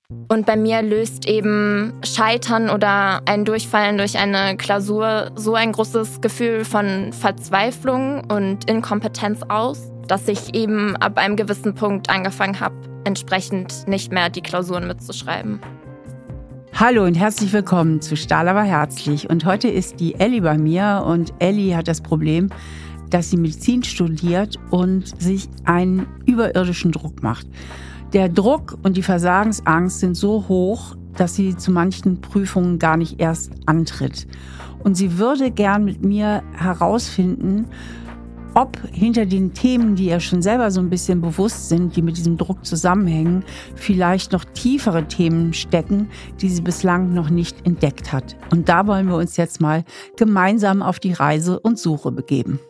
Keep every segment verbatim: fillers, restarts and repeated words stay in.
Und bei mir löst eben Scheitern oder ein Durchfallen durch eine Klausur so ein großes Gefühl von Verzweiflung und Inkompetenz aus, dass ich eben ab einem gewissen Punkt angefangen habe, entsprechend nicht mehr die Klausuren mitzuschreiben. Hallo und herzlich willkommen zu Stahl aber herzlich. Und heute ist die Elli bei mir und Elli hat das Problem, dass sie Medizin studiert und sich einen überirdischen Druck macht. Der Druck und die Versagensangst sind so hoch, dass sie zu manchen Prüfungen gar nicht erst antritt. Und sie würde gern mit mir herausfinden, ob hinter den Themen, die ihr schon selber so ein bisschen bewusst sind, die mit diesem Druck zusammenhängen, vielleicht noch tiefere Themen stecken, die sie bislang noch nicht entdeckt hat. Und da wollen wir uns jetzt mal gemeinsam auf die Reise und Suche begeben.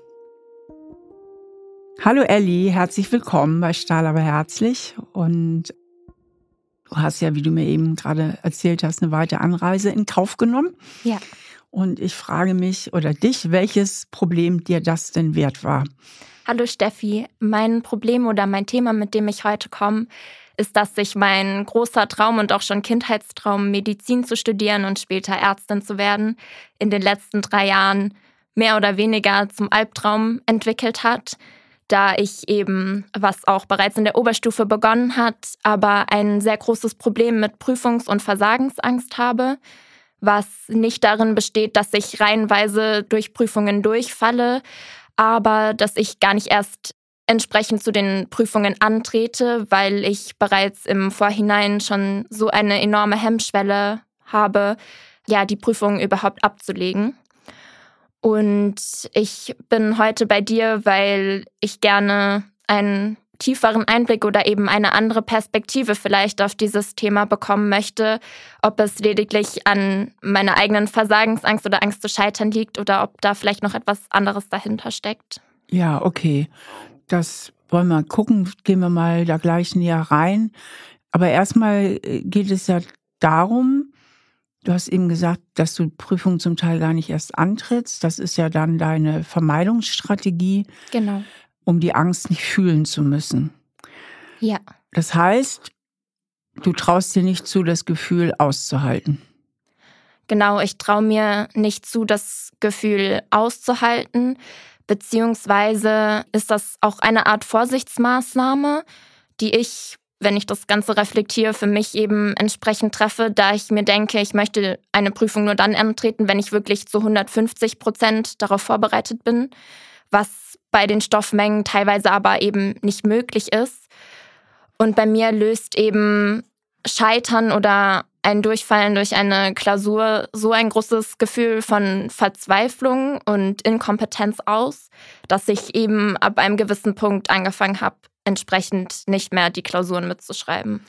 Hallo Elli, herzlich willkommen bei Stahl aber herzlich. Und du hast ja, wie du mir eben gerade erzählt hast, eine weite Anreise in Kauf genommen. Ja. Und ich frage mich oder dich, welches Problem dir das denn wert war? Hallo Steffi, mein Problem oder mein Thema, mit dem ich heute komme, ist, dass sich mein großer Traum und auch schon Kindheitstraum, Medizin zu studieren und später Ärztin zu werden, in den letzten drei Jahren mehr oder weniger zum Albtraum entwickelt hat, da ich eben, was auch bereits in der Oberstufe begonnen hat, aber ein sehr großes Problem mit Prüfungs- und Versagensangst habe, was nicht darin besteht, dass ich reihenweise durch Prüfungen durchfalle, aber dass ich gar nicht erst entsprechend zu den Prüfungen antrete, weil ich bereits im Vorhinein schon so eine enorme Hemmschwelle habe, ja, die Prüfungen überhaupt abzulegen. Und ich bin heute bei dir, weil ich gerne einen tieferen Einblick oder eben eine andere Perspektive vielleicht auf dieses Thema bekommen möchte, ob es lediglich an meiner eigenen Versagensangst oder Angst zu scheitern liegt oder ob da vielleicht noch etwas anderes dahinter steckt. Ja, okay. Das wollen wir gucken, gehen wir mal da gleich näher rein. Aber erstmal geht es ja darum, du hast eben gesagt, dass du Prüfungen zum Teil gar nicht erst antrittst. Das ist ja dann deine Vermeidungsstrategie, Genau. um die Angst nicht fühlen zu müssen. Ja. Das heißt, du traust dir nicht zu, das Gefühl auszuhalten. Genau, ich traue mir nicht zu, das Gefühl auszuhalten, beziehungsweise ist das auch eine Art Vorsichtsmaßnahme, die ich, wenn ich das Ganze reflektiere, für mich eben entsprechend treffe, da ich mir denke, ich möchte eine Prüfung nur dann antreten, wenn ich wirklich zu hundertfünfzig Prozent darauf vorbereitet bin, was bei den Stoffmengen teilweise aber eben nicht möglich ist. Und bei mir löst eben Scheitern oder ein Durchfallen durch eine Klausur so ein großes Gefühl von Verzweiflung und Inkompetenz aus, dass ich eben ab einem gewissen Punkt angefangen habe, entsprechend nicht mehr die Klausuren mitzuschreiben.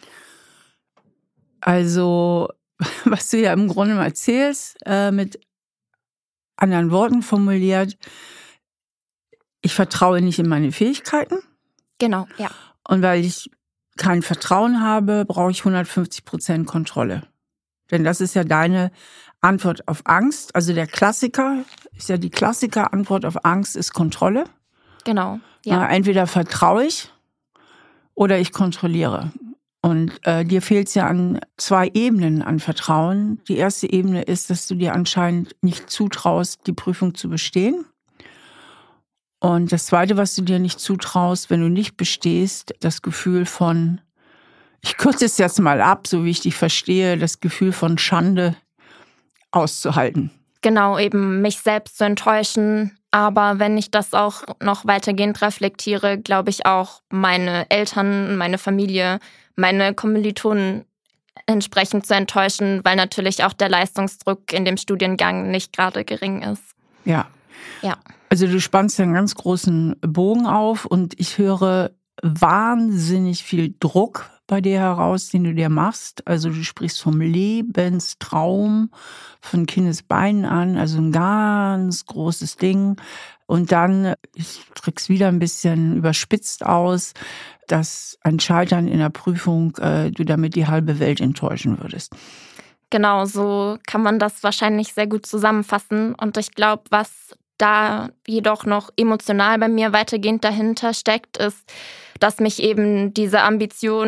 Also, was du ja im Grunde mal erzählst, äh, mit anderen Worten formuliert, ich vertraue nicht in meine Fähigkeiten. Genau, ja. Und weil ich kein Vertrauen habe, brauche ich hundertfünfzig Prozent Kontrolle. Denn das ist ja deine Antwort auf Angst. Also der Klassiker, ist ja die Klassiker-Antwort auf Angst ist Kontrolle. Genau, ja. Na, entweder vertraue ich oder ich kontrolliere. Und äh, dir fehlt es ja an zwei Ebenen an Vertrauen. Die erste Ebene ist, dass du dir anscheinend nicht zutraust, die Prüfung zu bestehen. Und das Zweite, was du dir nicht zutraust, wenn du nicht bestehst, das Gefühl von, ich kürze es jetzt mal ab, so wie ich dich verstehe, das Gefühl von Schande auszuhalten. Genau, eben mich selbst zu enttäuschen. Aber wenn ich das auch noch weitergehend reflektiere, glaube ich auch meine Eltern, meine Familie, meine Kommilitonen entsprechend zu enttäuschen, weil natürlich auch der Leistungsdruck in dem Studiengang nicht gerade gering ist. Ja. Ja. Also du spannst ja einen ganz großen Bogen auf und ich höre wahnsinnig viel Druck bei dir heraus, den du dir machst. Also du sprichst vom Lebenstraum von Kindesbeinen an, also ein ganz großes Ding. Und dann, ich drück's wieder ein bisschen überspitzt aus, dass ein Scheitern in der Prüfung, äh, du damit die halbe Welt enttäuschen würdest. Genau, so kann man das wahrscheinlich sehr gut zusammenfassen. Und ich glaube, was da jedoch noch emotional bei mir weitergehend dahinter steckt, ist, dass mich eben diese Ambition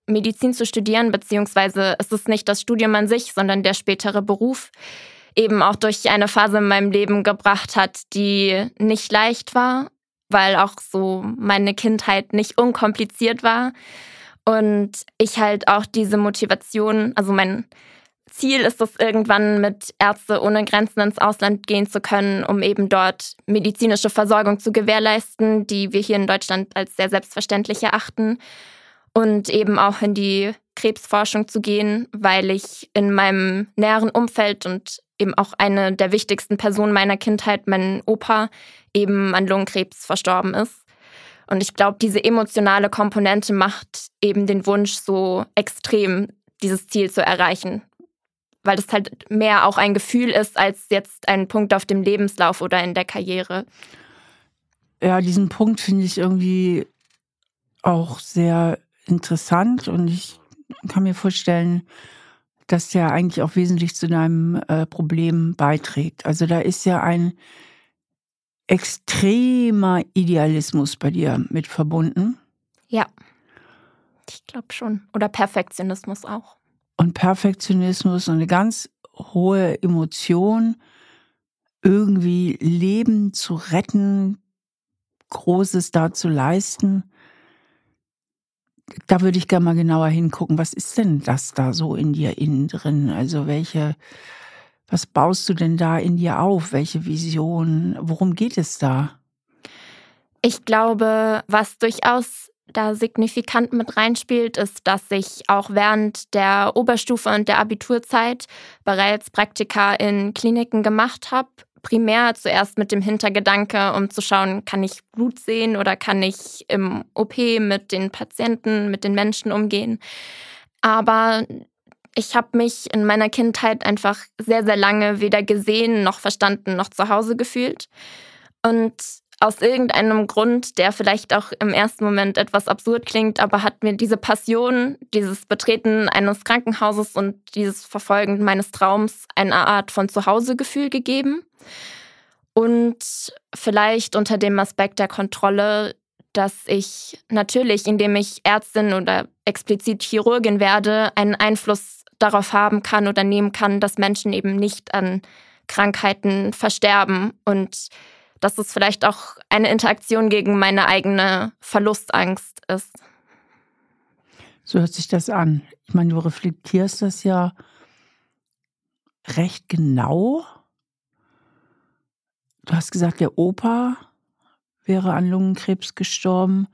Medizin zu studieren, beziehungsweise es ist nicht das Studium an sich, sondern der spätere Beruf, eben auch durch eine Phase in meinem Leben gebracht hat, die nicht leicht war, weil auch so meine Kindheit nicht unkompliziert war. Und ich halt auch diese Motivation, also mein Ziel ist es, irgendwann mit Ärzte ohne Grenzen ins Ausland gehen zu können, um eben dort medizinische Versorgung zu gewährleisten, die wir hier in Deutschland als sehr selbstverständlich erachten. Und eben auch in die Krebsforschung zu gehen, weil ich in meinem näheren Umfeld und eben auch eine der wichtigsten Personen meiner Kindheit, mein Opa, eben an Lungenkrebs verstorben ist. Und ich glaube, diese emotionale Komponente macht eben den Wunsch so extrem, dieses Ziel zu erreichen. Weil das halt mehr auch ein Gefühl ist, als jetzt ein Punkt auf dem Lebenslauf oder in der Karriere. Ja, diesen Punkt finde ich irgendwie auch sehr interessant und ich kann mir vorstellen, dass der eigentlich auch wesentlich zu deinem äh, Problem beiträgt. Also da ist ja ein extremer Idealismus bei dir mit verbunden. Ja, ich glaube schon. Oder Perfektionismus auch. Und Perfektionismus und eine ganz hohe Emotion, irgendwie Leben zu retten, Großes da zu leisten. Da würde ich gerne mal genauer hingucken. Was ist denn das da so in dir innen drin? Also welche, was baust du denn da in dir auf? Welche Vision? Worum geht es da? Ich glaube, was durchaus da signifikant mit reinspielt, ist, dass ich auch während der Oberstufe und der Abiturzeit bereits Praktika in Kliniken gemacht habe. Primär zuerst mit dem Hintergedanke, um zu schauen, kann ich Blut sehen oder kann ich im O P mit den Patienten, mit den Menschen umgehen. Aber ich habe mich in meiner Kindheit einfach sehr, sehr lange weder gesehen, noch verstanden, noch zu Hause gefühlt. Und aus irgendeinem Grund, der vielleicht auch im ersten Moment etwas absurd klingt, aber hat mir diese Passion, dieses Betreten eines Krankenhauses und dieses Verfolgen meines Traums eine Art von Zuhausegefühl gegeben. Und vielleicht unter dem Aspekt der Kontrolle, dass ich natürlich, indem ich Ärztin oder explizit Chirurgin werde, einen Einfluss darauf haben kann oder nehmen kann, dass Menschen eben nicht an Krankheiten versterben und dass es vielleicht auch eine Interaktion gegen meine eigene Verlustangst ist. So hört sich das an. Ich meine, du reflektierst das ja recht genau. Du hast gesagt, der Opa wäre an Lungenkrebs gestorben.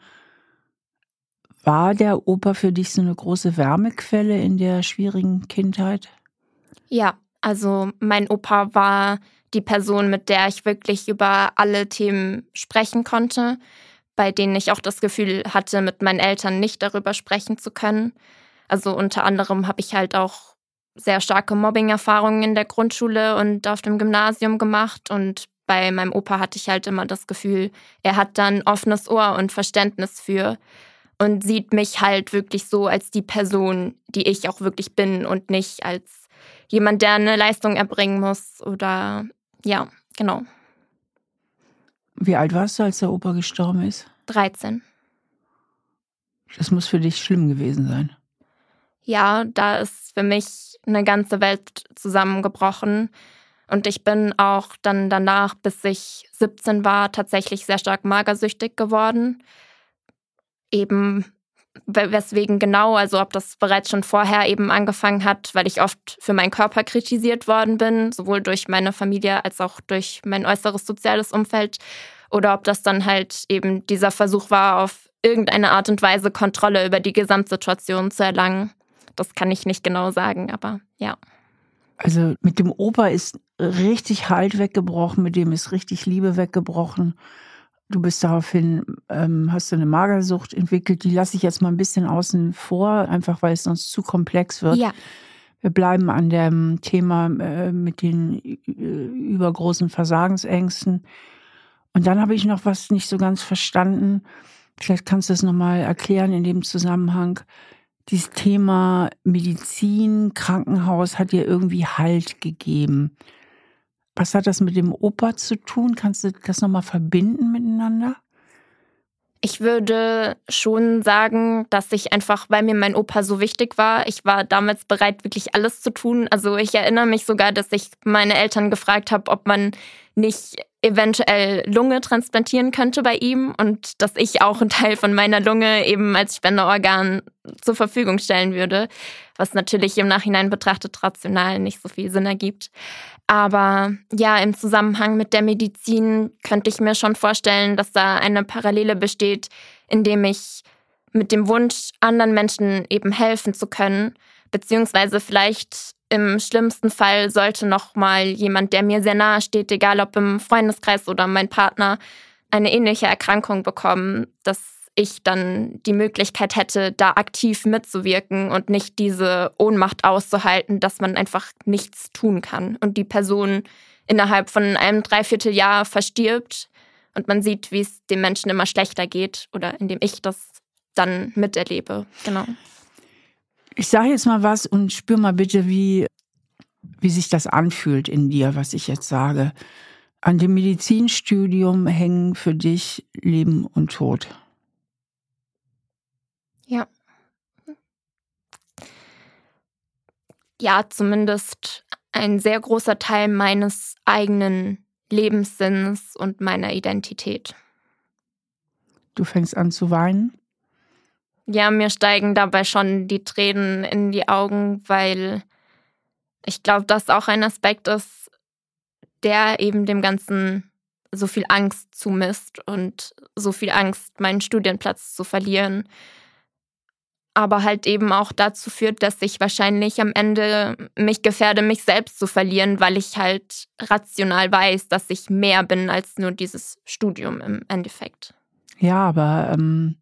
War der Opa für dich so eine große Wärmequelle in der schwierigen Kindheit? Ja, also mein Opa war die Person, mit der ich wirklich über alle Themen sprechen konnte, bei denen ich auch das Gefühl hatte, mit meinen Eltern nicht darüber sprechen zu können. Also unter anderem habe ich halt auch sehr starke Mobbing-Erfahrungen in der Grundschule und auf dem Gymnasium gemacht. Und bei meinem Opa hatte ich halt immer das Gefühl, er hat da ein offenes Ohr und Verständnis für und sieht mich halt wirklich so als die Person, die ich auch wirklich bin und nicht als jemand, der eine Leistung erbringen muss oder ja, genau. Wie alt warst du, als der Opa gestorben ist? dreizehn. Das muss für dich schlimm gewesen sein. Ja, da ist für mich eine ganze Welt zusammengebrochen. Und ich bin auch dann danach, bis ich siebzehn war, tatsächlich sehr stark magersüchtig geworden. Eben weswegen genau, also ob das bereits schon vorher eben angefangen hat, weil ich oft für meinen Körper kritisiert worden bin, sowohl durch meine Familie als auch durch mein äußeres soziales Umfeld. Oder ob das dann halt eben dieser Versuch war, auf irgendeine Art und Weise Kontrolle über die Gesamtsituation zu erlangen. Das kann ich nicht genau sagen, aber ja. Also mit dem Opa ist richtig Halt weggebrochen, mit dem ist richtig Liebe weggebrochen. Du bist daraufhin, ähm, hast du eine Magersucht entwickelt, die lasse ich jetzt mal ein bisschen außen vor, einfach weil es sonst zu komplex wird. Ja. Wir bleiben an dem Thema äh, mit den äh, übergroßen Versagensängsten. Und dann habe ich noch was nicht so ganz verstanden. Vielleicht kannst du es nochmal erklären in dem Zusammenhang. Dieses Thema Medizin, Krankenhaus hat dir irgendwie Halt gegeben. Was hat das mit dem Opa zu tun? Kannst du das nochmal verbinden miteinander? Ich würde schon sagen, dass ich einfach, weil mir mein Opa so wichtig war, ich war damals bereit, wirklich alles zu tun. Also ich erinnere mich sogar, dass ich meine Eltern gefragt habe, ob man nicht eventuell Lunge transplantieren könnte bei ihm und dass ich auch einen Teil von meiner Lunge eben als Spenderorgan zur Verfügung stellen würde, was natürlich im Nachhinein betrachtet rational nicht so viel Sinn ergibt. Aber ja, im Zusammenhang mit der Medizin könnte ich mir schon vorstellen, dass da eine Parallele besteht, indem ich mit dem Wunsch, anderen Menschen eben helfen zu können, beziehungsweise vielleicht im schlimmsten Fall sollte noch mal jemand, der mir sehr nahe steht, egal ob im Freundeskreis oder mein Partner, eine ähnliche Erkrankung bekommen, dass ich dann die Möglichkeit hätte, da aktiv mitzuwirken und nicht diese Ohnmacht auszuhalten, dass man einfach nichts tun kann und die Person innerhalb von einem Dreivierteljahr verstirbt und man sieht, wie es dem Menschen immer schlechter geht oder indem ich das dann miterlebe. Genau. Ich sage jetzt mal was und spür mal bitte, wie, wie sich das anfühlt in dir, was ich jetzt sage. An dem Medizinstudium hängen für dich Leben und Tod. Ja. Ja, zumindest ein sehr großer Teil meines eigenen Lebenssinns und meiner Identität. Du fängst an zu weinen? Ja, mir steigen dabei schon die Tränen in die Augen, weil ich glaube, das auch ein Aspekt ist, der eben dem Ganzen so viel Angst zumisst und so viel Angst, meinen Studienplatz zu verlieren. Aber halt eben auch dazu führt, dass ich wahrscheinlich am Ende mich gefährde, mich selbst zu verlieren, weil ich halt rational weiß, dass ich mehr bin als nur dieses Studium im Endeffekt. Ja, aber ähm,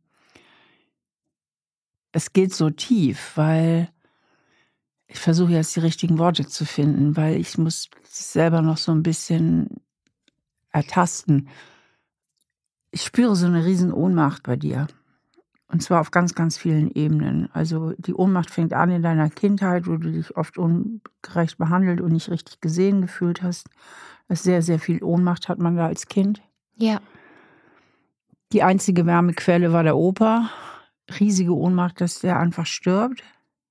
es geht so tief, weil ich versuche jetzt die richtigen Worte zu finden, weil ich muss selber noch so ein bisschen ertasten. Ich spüre so eine riesen Ohnmacht bei dir. Und zwar auf ganz, ganz vielen Ebenen. Also die Ohnmacht fängt an in deiner Kindheit, wo du dich oft ungerecht behandelt und nicht richtig gesehen gefühlt hast. Das sehr, sehr viel Ohnmacht hat man da als Kind. Ja. Die einzige Wärmequelle war der Opa. Riesige Ohnmacht, dass der einfach stirbt.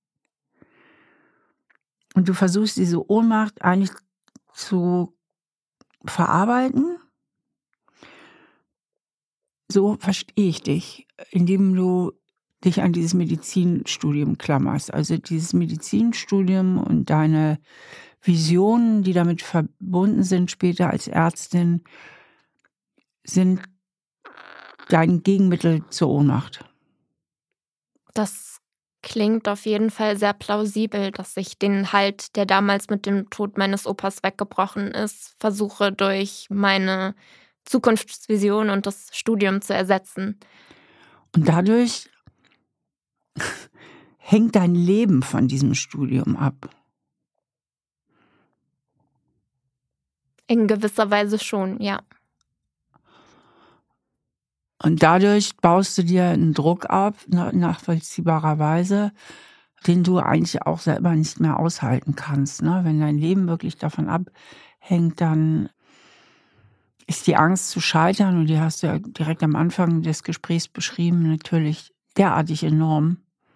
Und du versuchst diese Ohnmacht eigentlich zu verarbeiten. So verstehe ich dich, indem du dich an dieses Medizinstudium klammerst. Also dieses Medizinstudium und deine Visionen, die damit verbunden sind, später als Ärztin, sind dein Gegenmittel zur Ohnmacht. Das klingt auf jeden Fall sehr plausibel, dass ich den Halt, der damals mit dem Tod meines Opas weggebrochen ist, versuche durch meine Zukunftsvision und das Studium zu ersetzen. Und dadurch hängt dein Leben von diesem Studium ab. In gewisser Weise schon, ja. Und dadurch baust du dir einen Druck ab, nachvollziehbarerweise, den du eigentlich auch selber nicht mehr aushalten kannst. Ne? Wenn dein Leben wirklich davon abhängt, dann ist die Angst zu scheitern, und die hast du ja direkt am Anfang des Gesprächs beschrieben, natürlich derartig enorm,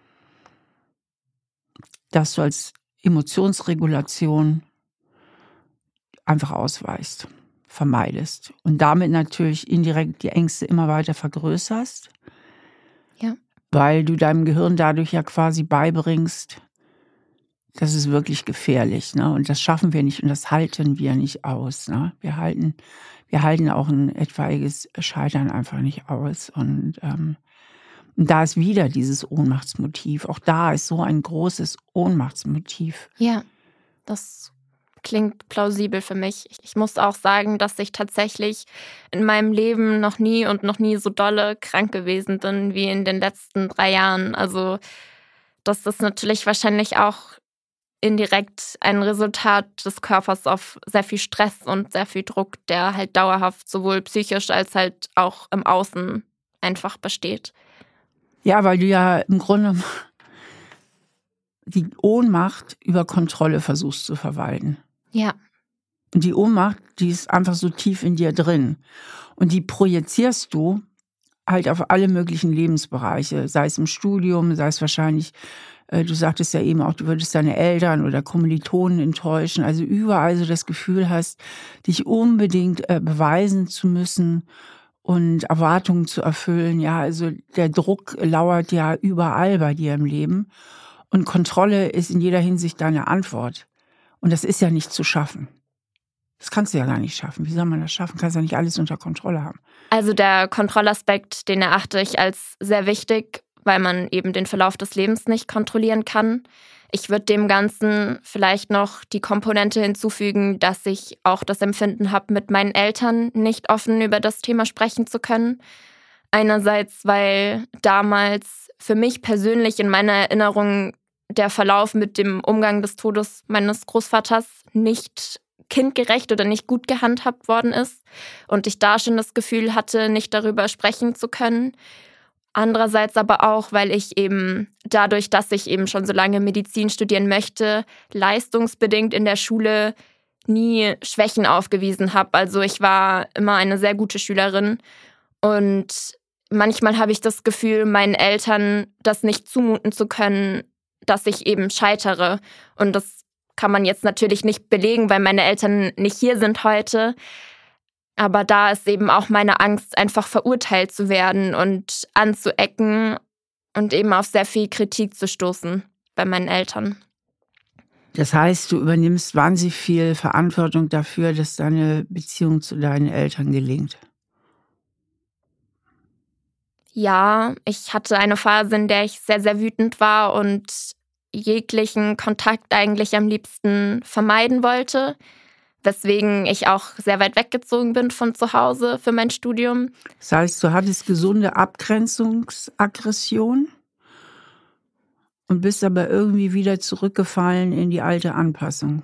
dass du als Emotionsregulation einfach ausweichst, vermeidest und damit natürlich indirekt die Ängste immer weiter vergrößerst, ja, weil du deinem Gehirn dadurch ja quasi beibringst, das ist wirklich gefährlich, ne? Und das schaffen wir nicht und das halten wir nicht aus, ne? Wir halten, wir halten auch ein etwaiges Scheitern einfach nicht aus. Und, ähm, und da ist wieder dieses Ohnmachtsmotiv. Auch da ist so ein großes Ohnmachtsmotiv. Ja, das klingt plausibel für mich. Ich muss auch sagen, dass ich tatsächlich in meinem Leben noch nie und noch nie so dolle krank gewesen bin wie in den letzten drei Jahren. Also das ist natürlich wahrscheinlich auch indirekt ein Resultat des Körpers auf sehr viel Stress und sehr viel Druck, der halt dauerhaft sowohl psychisch als halt auch im Außen einfach besteht. Ja, weil du ja im Grunde die Ohnmacht über Kontrolle versuchst zu verwalten. Ja. Und die Ohnmacht, die ist einfach so tief in dir drin. Und die projizierst du halt auf alle möglichen Lebensbereiche, sei es im Studium, sei es wahrscheinlich, äh, du sagtest ja eben auch, du würdest deine Eltern oder Kommilitonen enttäuschen, also überall so das Gefühl hast, dich unbedingt äh, beweisen zu müssen und Erwartungen zu erfüllen. Ja, also der Druck lauert ja überall bei dir im Leben und Kontrolle ist in jeder Hinsicht deine Antwort. Und das ist ja nicht zu schaffen. Das kannst du ja gar nicht schaffen. Wie soll man das schaffen? Kannst ja nicht alles unter Kontrolle haben. Also der Kontrollaspekt, den erachte ich als sehr wichtig, weil man eben den Verlauf des Lebens nicht kontrollieren kann. Ich würde dem Ganzen vielleicht noch die Komponente hinzufügen, dass ich auch das Empfinden habe, mit meinen Eltern nicht offen über das Thema sprechen zu können. Einerseits, weil damals für mich persönlich in meiner Erinnerung der Verlauf mit dem Umgang des Todes meines Großvaters nicht kindgerecht oder nicht gut gehandhabt worden ist und ich da schon das Gefühl hatte, nicht darüber sprechen zu können. Andererseits aber auch, weil ich eben dadurch, dass ich eben schon so lange Medizin studieren möchte, leistungsbedingt in der Schule nie Schwächen aufgewiesen habe. Also ich war immer eine sehr gute Schülerin und manchmal habe ich das Gefühl, meinen Eltern das nicht zumuten zu können, dass ich eben scheitere. Und das kann man jetzt natürlich nicht belegen, weil meine Eltern nicht hier sind heute. Aber da ist eben auch meine Angst, einfach verurteilt zu werden und anzuecken und eben auf sehr viel Kritik zu stoßen bei meinen Eltern. Das heißt, du übernimmst wahnsinnig viel Verantwortung dafür, dass deine Beziehung zu deinen Eltern gelingt. Ja, ich hatte eine Phase, in der ich sehr, sehr wütend war und jeglichen Kontakt eigentlich am liebsten vermeiden wollte, weswegen ich auch sehr weit weggezogen bin von zu Hause für mein Studium. Das heißt, du hattest gesunde Abgrenzungsaggression und bist aber irgendwie wieder zurückgefallen in die alte Anpassung.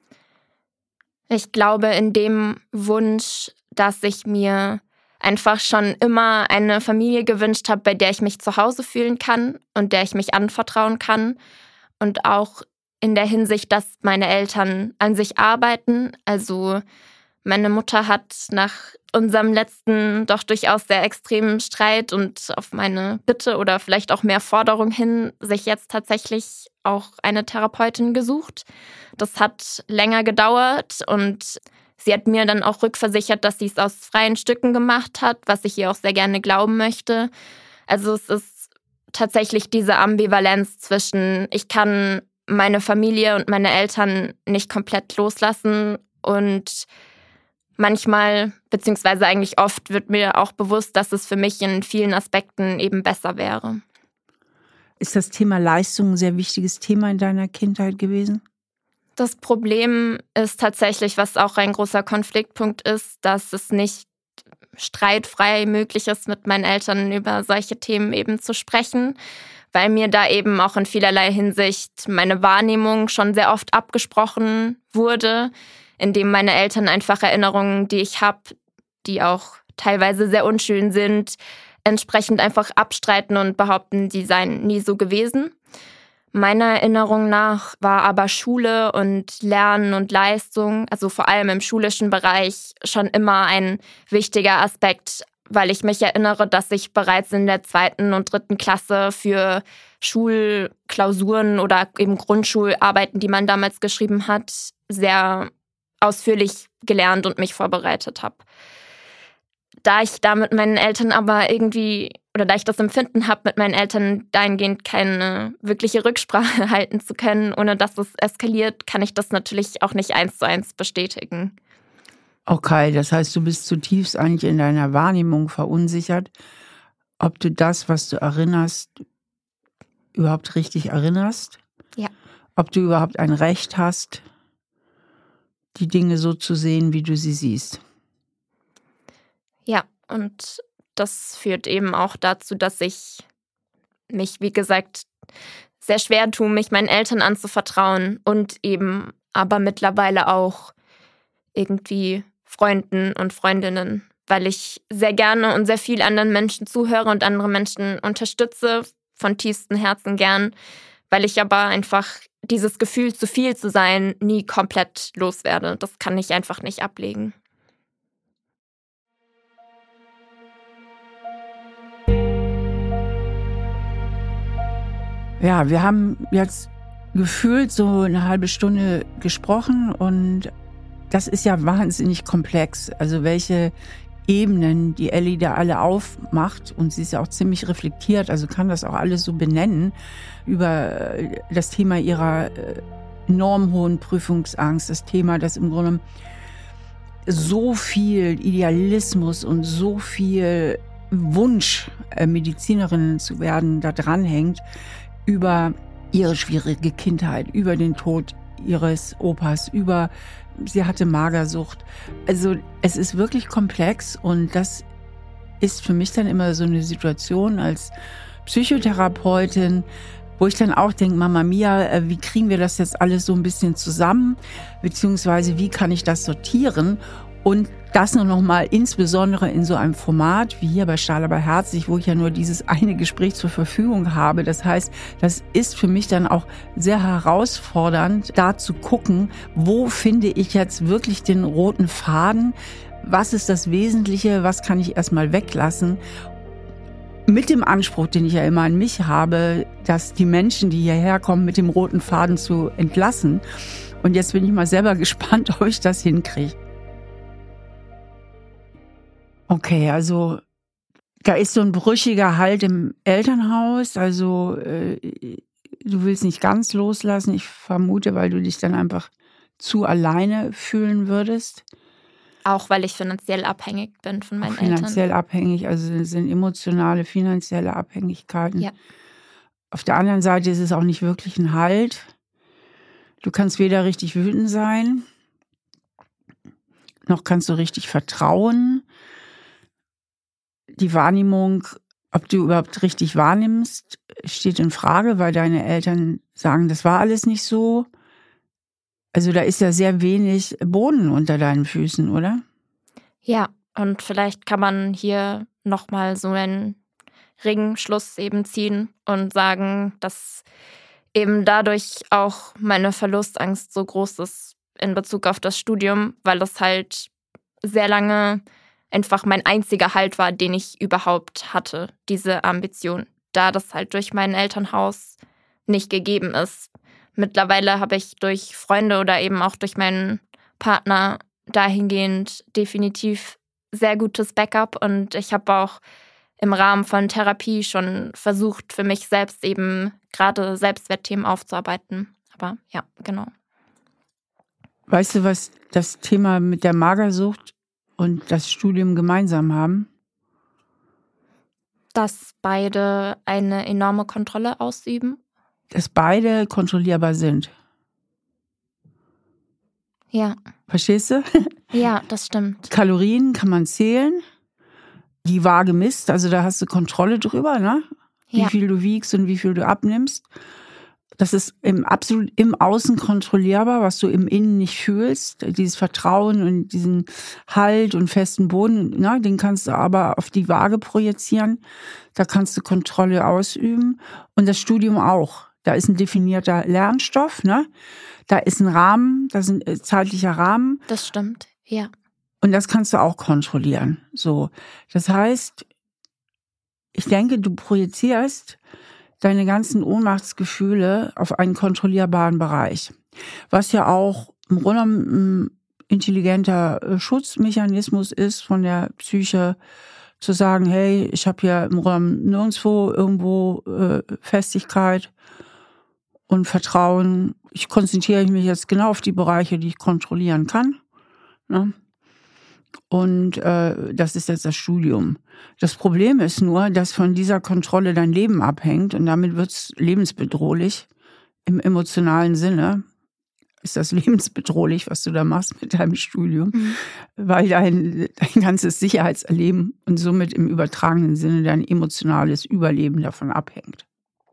Ich glaube, in dem Wunsch, dass ich mir einfach schon immer eine Familie gewünscht habe, bei der ich mich zu Hause fühlen kann und der ich mich anvertrauen kann. Und auch in der Hinsicht, dass meine Eltern an sich arbeiten. Also meine Mutter hat nach unserem letzten doch durchaus sehr extremen Streit und auf meine Bitte oder vielleicht auch mehr Forderung hin sich jetzt tatsächlich auch eine Therapeutin gesucht. Das hat länger gedauert und sie hat mir dann auch rückversichert, dass sie es aus freien Stücken gemacht hat, was ich ihr auch sehr gerne glauben möchte. Also es ist tatsächlich diese Ambivalenz zwischen, ich kann meine Familie und meine Eltern nicht komplett loslassen und manchmal, beziehungsweise eigentlich oft, wird mir auch bewusst, dass es für mich in vielen Aspekten eben besser wäre. Ist das Thema Leistung ein sehr wichtiges Thema in deiner Kindheit gewesen? Das Problem ist tatsächlich, was auch ein großer Konfliktpunkt ist, dass es nicht streitfrei möglich ist, mit meinen Eltern über solche Themen eben zu sprechen, weil mir da eben auch in vielerlei Hinsicht meine Wahrnehmung schon sehr oft abgesprochen wurde, indem meine Eltern einfach Erinnerungen, die ich habe, die auch teilweise sehr unschön sind, entsprechend einfach abstreiten und behaupten, die seien nie so gewesen. Meiner Erinnerung nach war aber Schule und Lernen und Leistung, also vor allem im schulischen Bereich, schon immer ein wichtiger Aspekt, weil ich mich erinnere, dass ich bereits in der zweiten und dritten Klasse für Schulklausuren oder eben Grundschularbeiten, die man damals geschrieben hat, sehr ausführlich gelernt und mich vorbereitet habe. Da ich da mit meinen Eltern aber irgendwie, oder da ich das Empfinden habe, mit meinen Eltern dahingehend keine wirkliche Rücksprache halten zu können, ohne dass es eskaliert, kann ich das natürlich auch nicht eins zu eins bestätigen. Okay, das heißt, du bist zutiefst eigentlich in deiner Wahrnehmung verunsichert, ob du das, was du erinnerst, überhaupt richtig erinnerst? Ja. Ob du überhaupt ein Recht hast, die Dinge so zu sehen, wie du sie siehst? Ja, und das führt eben auch dazu, dass ich mich, wie gesagt, sehr schwer tue, mich meinen Eltern anzuvertrauen und eben aber mittlerweile auch irgendwie Freunden und Freundinnen, weil ich sehr gerne und sehr viel anderen Menschen zuhöre und andere Menschen unterstütze, von tiefstem Herzen gern, weil ich aber einfach dieses Gefühl, zu viel zu sein, nie komplett loswerde. Das kann ich einfach nicht ablegen. Ja, wir haben jetzt gefühlt so eine halbe Stunde gesprochen und das ist ja wahnsinnig komplex. Also welche Ebenen die Elli da alle aufmacht und sie ist ja auch ziemlich reflektiert, also kann das auch alles so benennen über das Thema ihrer enorm hohen Prüfungsangst, das Thema, das im Grunde so viel Idealismus und so viel Wunsch, Medizinerin zu werden, da dranhängt, über ihre schwierige Kindheit, über den Tod ihres Opas, über, sie hatte Magersucht. Also es ist wirklich komplex und das ist für mich dann immer so eine Situation als Psychotherapeutin, wo ich dann auch denke, Mama Mia, wie kriegen wir das jetzt alles so ein bisschen zusammen, beziehungsweise wie kann ich das sortieren und das nur noch mal insbesondere in so einem Format wie hier bei Stahlarbeit herzlich, wo ich ja nur dieses eine Gespräch zur Verfügung habe. Das heißt, das ist für mich dann auch sehr herausfordernd, da zu gucken, wo finde ich jetzt wirklich den roten Faden, was ist das Wesentliche, was kann ich erstmal weglassen. Mit dem Anspruch, den ich ja immer an mich habe, dass die Menschen, die hierher kommen, mit dem roten Faden zu entlassen. Und jetzt bin ich mal selber gespannt, ob ich das hinkriege. Okay, also da ist so ein brüchiger Halt im Elternhaus. Also äh, du willst nicht ganz loslassen. Ich vermute, weil du dich dann einfach zu alleine fühlen würdest. Auch weil ich finanziell abhängig bin von meinen Auch finanziell Eltern. Finanziell abhängig, also es sind emotionale, finanzielle Abhängigkeiten. Ja. Auf der anderen Seite ist es auch nicht wirklich ein Halt. Du kannst weder richtig wütend sein, noch kannst du richtig vertrauen. Die Wahrnehmung, ob du überhaupt richtig wahrnimmst, steht in Frage, weil deine Eltern sagen, das war alles nicht so. Also da ist ja sehr wenig Boden unter deinen Füßen, oder? Ja, und vielleicht kann man hier nochmal so einen Ringschluss eben ziehen und sagen, dass eben dadurch auch meine Verlustangst so groß ist in Bezug auf das Studium, weil das halt sehr lange einfach mein einziger Halt war, den ich überhaupt hatte, diese Ambition, da das halt durch mein Elternhaus nicht gegeben ist. Mittlerweile habe ich durch Freunde oder eben auch durch meinen Partner dahingehend definitiv sehr gutes Backup und ich habe auch im Rahmen von Therapie schon versucht, für mich selbst eben gerade Selbstwertthemen aufzuarbeiten. Aber ja, genau. Weißt du, was das Thema mit der Magersucht und das Studium gemeinsam haben? Dass beide eine enorme Kontrolle ausüben. Dass beide kontrollierbar sind. Ja. Verstehst du? Ja, das stimmt. Kalorien kann man zählen. Die Waage misst, also da hast du Kontrolle drüber, ne? Wie Ja. viel du wiegst und wie viel du abnimmst. Das ist im, absolut im Außen kontrollierbar, was du im Innen nicht fühlst. Dieses Vertrauen und diesen Halt und festen Boden, ne, den kannst du aber auf die Waage projizieren. Da kannst du Kontrolle ausüben. Und das Studium auch. Da ist ein definierter Lernstoff, ne? Da ist ein Rahmen, da ist ein zeitlicher Rahmen. Das stimmt, ja. Und das kannst du auch kontrollieren. So. Das heißt, ich denke, du projizierst deine ganzen Ohnmachtsgefühle auf einen kontrollierbaren Bereich. Was ja auch im Grunde ein intelligenter Schutzmechanismus ist von der Psyche, zu sagen, hey, ich habe hier im Grunde nirgendwo irgendwo äh, Festigkeit und Vertrauen. Ich konzentriere mich jetzt genau auf die Bereiche, die ich kontrollieren kann. Ne? Und äh, das ist jetzt das Studium. Das Problem ist nur, dass von dieser Kontrolle dein Leben abhängt und damit wird es lebensbedrohlich. Im emotionalen Sinne ist das lebensbedrohlich, was du da machst mit deinem Studium, mhm. weil dein, dein ganzes Sicherheitserleben und somit im übertragenen Sinne dein emotionales Überleben davon abhängt.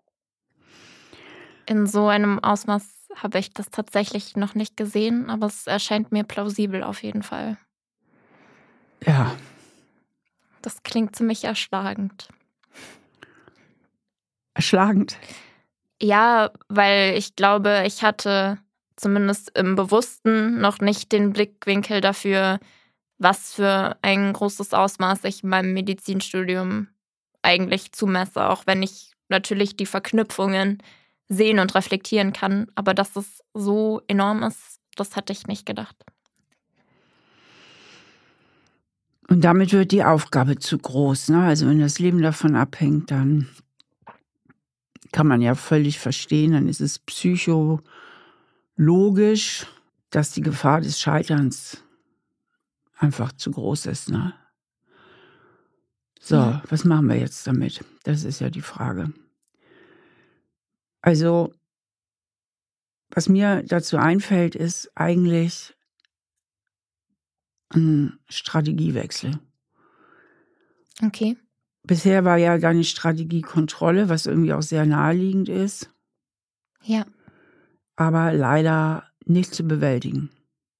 In so einem Ausmaß habe ich das tatsächlich noch nicht gesehen, aber es erscheint mir plausibel auf jeden Fall. Ja. Das klingt ziemlich erschlagend. Erschlagend? Ja, weil ich glaube, ich hatte zumindest im Bewussten noch nicht den Blickwinkel dafür, was für ein großes Ausmaß ich in meinem Medizinstudium eigentlich zumesse, auch wenn ich natürlich die Verknüpfungen sehen und reflektieren kann. Aber dass es so enorm ist, das hatte ich nicht gedacht. Und damit wird die Aufgabe zu groß, ne? Also wenn das Leben davon abhängt, dann kann man ja völlig verstehen, dann ist es psychologisch, dass die Gefahr des Scheiterns einfach zu groß ist, ne? So, Ja. was machen wir jetzt damit? Das ist ja die Frage. Also, was mir dazu einfällt, ist eigentlich ein Strategiewechsel. Okay. Bisher war ja deine Strategie Kontrolle, was irgendwie auch sehr naheliegend ist, Ja. aber leider nicht zu bewältigen.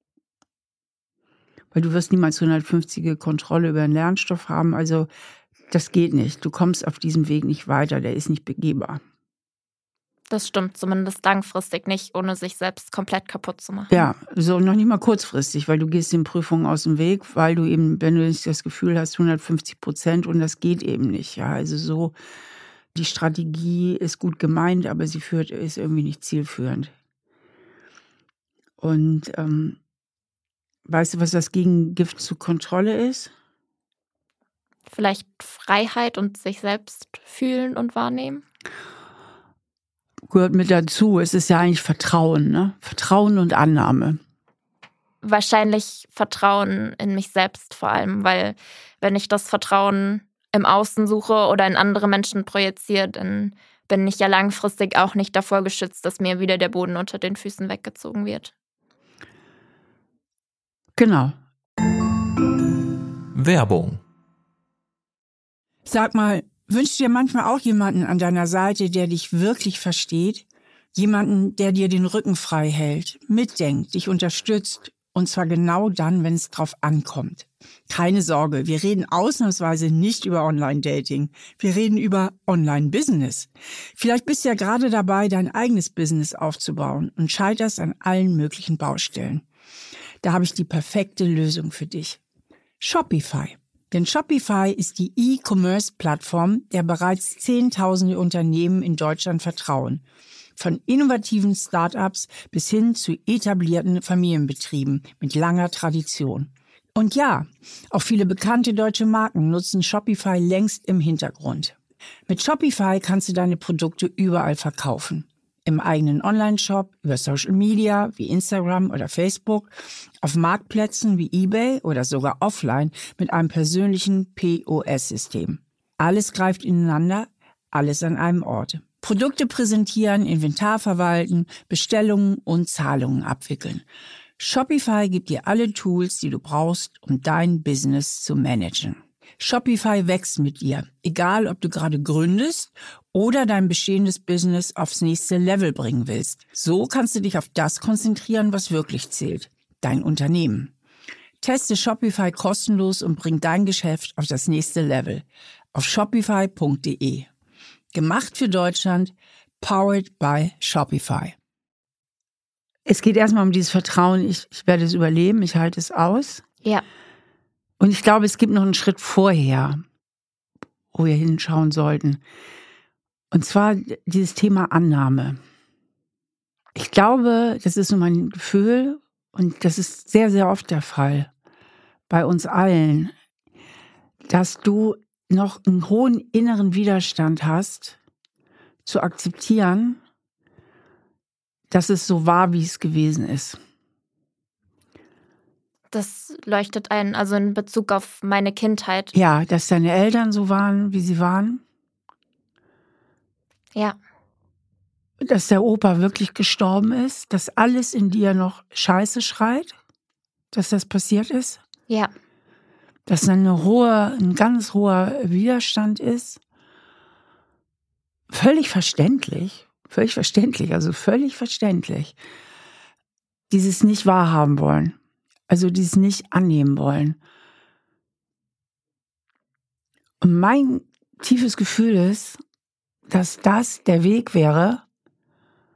Weil du wirst niemals hundertfünfzige Kontrolle über den Lernstoff haben, also das geht nicht. Du kommst auf diesem Weg nicht weiter, der ist nicht begehbar. Das stimmt zumindest langfristig nicht, ohne sich selbst komplett kaputt zu machen. Ja, so noch nicht mal kurzfristig, weil du gehst den Prüfungen aus dem Weg, weil du eben, wenn du nicht das Gefühl hast, hundertfünfzig Prozent und das geht eben nicht. Ja, also so, die Strategie ist gut gemeint, aber sie führt, ist irgendwie nicht zielführend. Und ähm, weißt du, was das Gegengift zu Kontrolle ist? Vielleicht Freiheit und sich selbst fühlen und wahrnehmen? Gehört mit dazu. Es ist ja eigentlich Vertrauen, ne? Vertrauen und Annahme. Wahrscheinlich Vertrauen in mich selbst vor allem, weil wenn ich das Vertrauen im Außen suche oder in andere Menschen projiziere, dann bin ich ja langfristig auch nicht davor geschützt, dass mir wieder der Boden unter den Füßen weggezogen wird. Genau. Werbung. Sag mal, wünschst du dir manchmal auch jemanden an deiner Seite, der dich wirklich versteht? Jemanden, der dir den Rücken frei hält, mitdenkt, dich unterstützt und zwar genau dann, wenn es drauf ankommt. Keine Sorge, wir reden ausnahmsweise nicht über Online-Dating. Wir reden über Online-Business. Vielleicht bist du ja gerade dabei, dein eigenes Business aufzubauen und scheiterst an allen möglichen Baustellen. Da habe ich die perfekte Lösung für dich. Shopify. Denn Shopify ist die E-Commerce-Plattform, der bereits Zehntausende Unternehmen in Deutschland vertrauen. Von innovativen Startups bis hin zu etablierten Familienbetrieben mit langer Tradition. Und ja, auch viele bekannte deutsche Marken nutzen Shopify längst im Hintergrund. Mit Shopify kannst du deine Produkte überall verkaufen. Im eigenen Online-Shop, über Social Media wie Instagram oder Facebook, auf Marktplätzen wie eBay oder sogar offline mit einem persönlichen P O S-System. Alles greift ineinander, alles an einem Ort. Produkte präsentieren, Inventar verwalten, Bestellungen und Zahlungen abwickeln. Shopify gibt dir alle Tools, die du brauchst, um dein Business zu managen. Shopify wächst mit dir, egal ob du gerade gründest oder dein bestehendes Business aufs nächste Level bringen willst. So kannst du dich auf das konzentrieren, was wirklich zählt, dein Unternehmen. Teste Shopify kostenlos und bring dein Geschäft auf das nächste Level auf shopify punkt de. Gemacht für Deutschland, powered by Shopify. Es geht erstmal um dieses Vertrauen, ich, ich werde es überleben, ich halte es aus. Ja. Und ich glaube, es gibt noch einen Schritt vorher, wo wir hinschauen sollten. Und zwar dieses Thema Annahme. Ich glaube, das ist so mein Gefühl und das ist sehr, sehr oft der Fall bei uns allen, dass du noch einen hohen inneren Widerstand hast, zu akzeptieren, dass es so war, wie es gewesen ist. Das leuchtet ein, also in Bezug auf meine Kindheit. Ja, dass deine Eltern so waren, wie sie waren. Ja. Dass der Opa wirklich gestorben ist, dass alles in dir noch Scheiße schreit, dass das passiert ist. Ja. Dass dann eine hohe, ein ganz hoher Widerstand ist. Völlig verständlich, völlig verständlich, also völlig verständlich. Dieses nicht wahrhaben wollen. Also dieses nicht annehmen wollen. Und mein tiefes Gefühl ist, dass das der Weg wäre,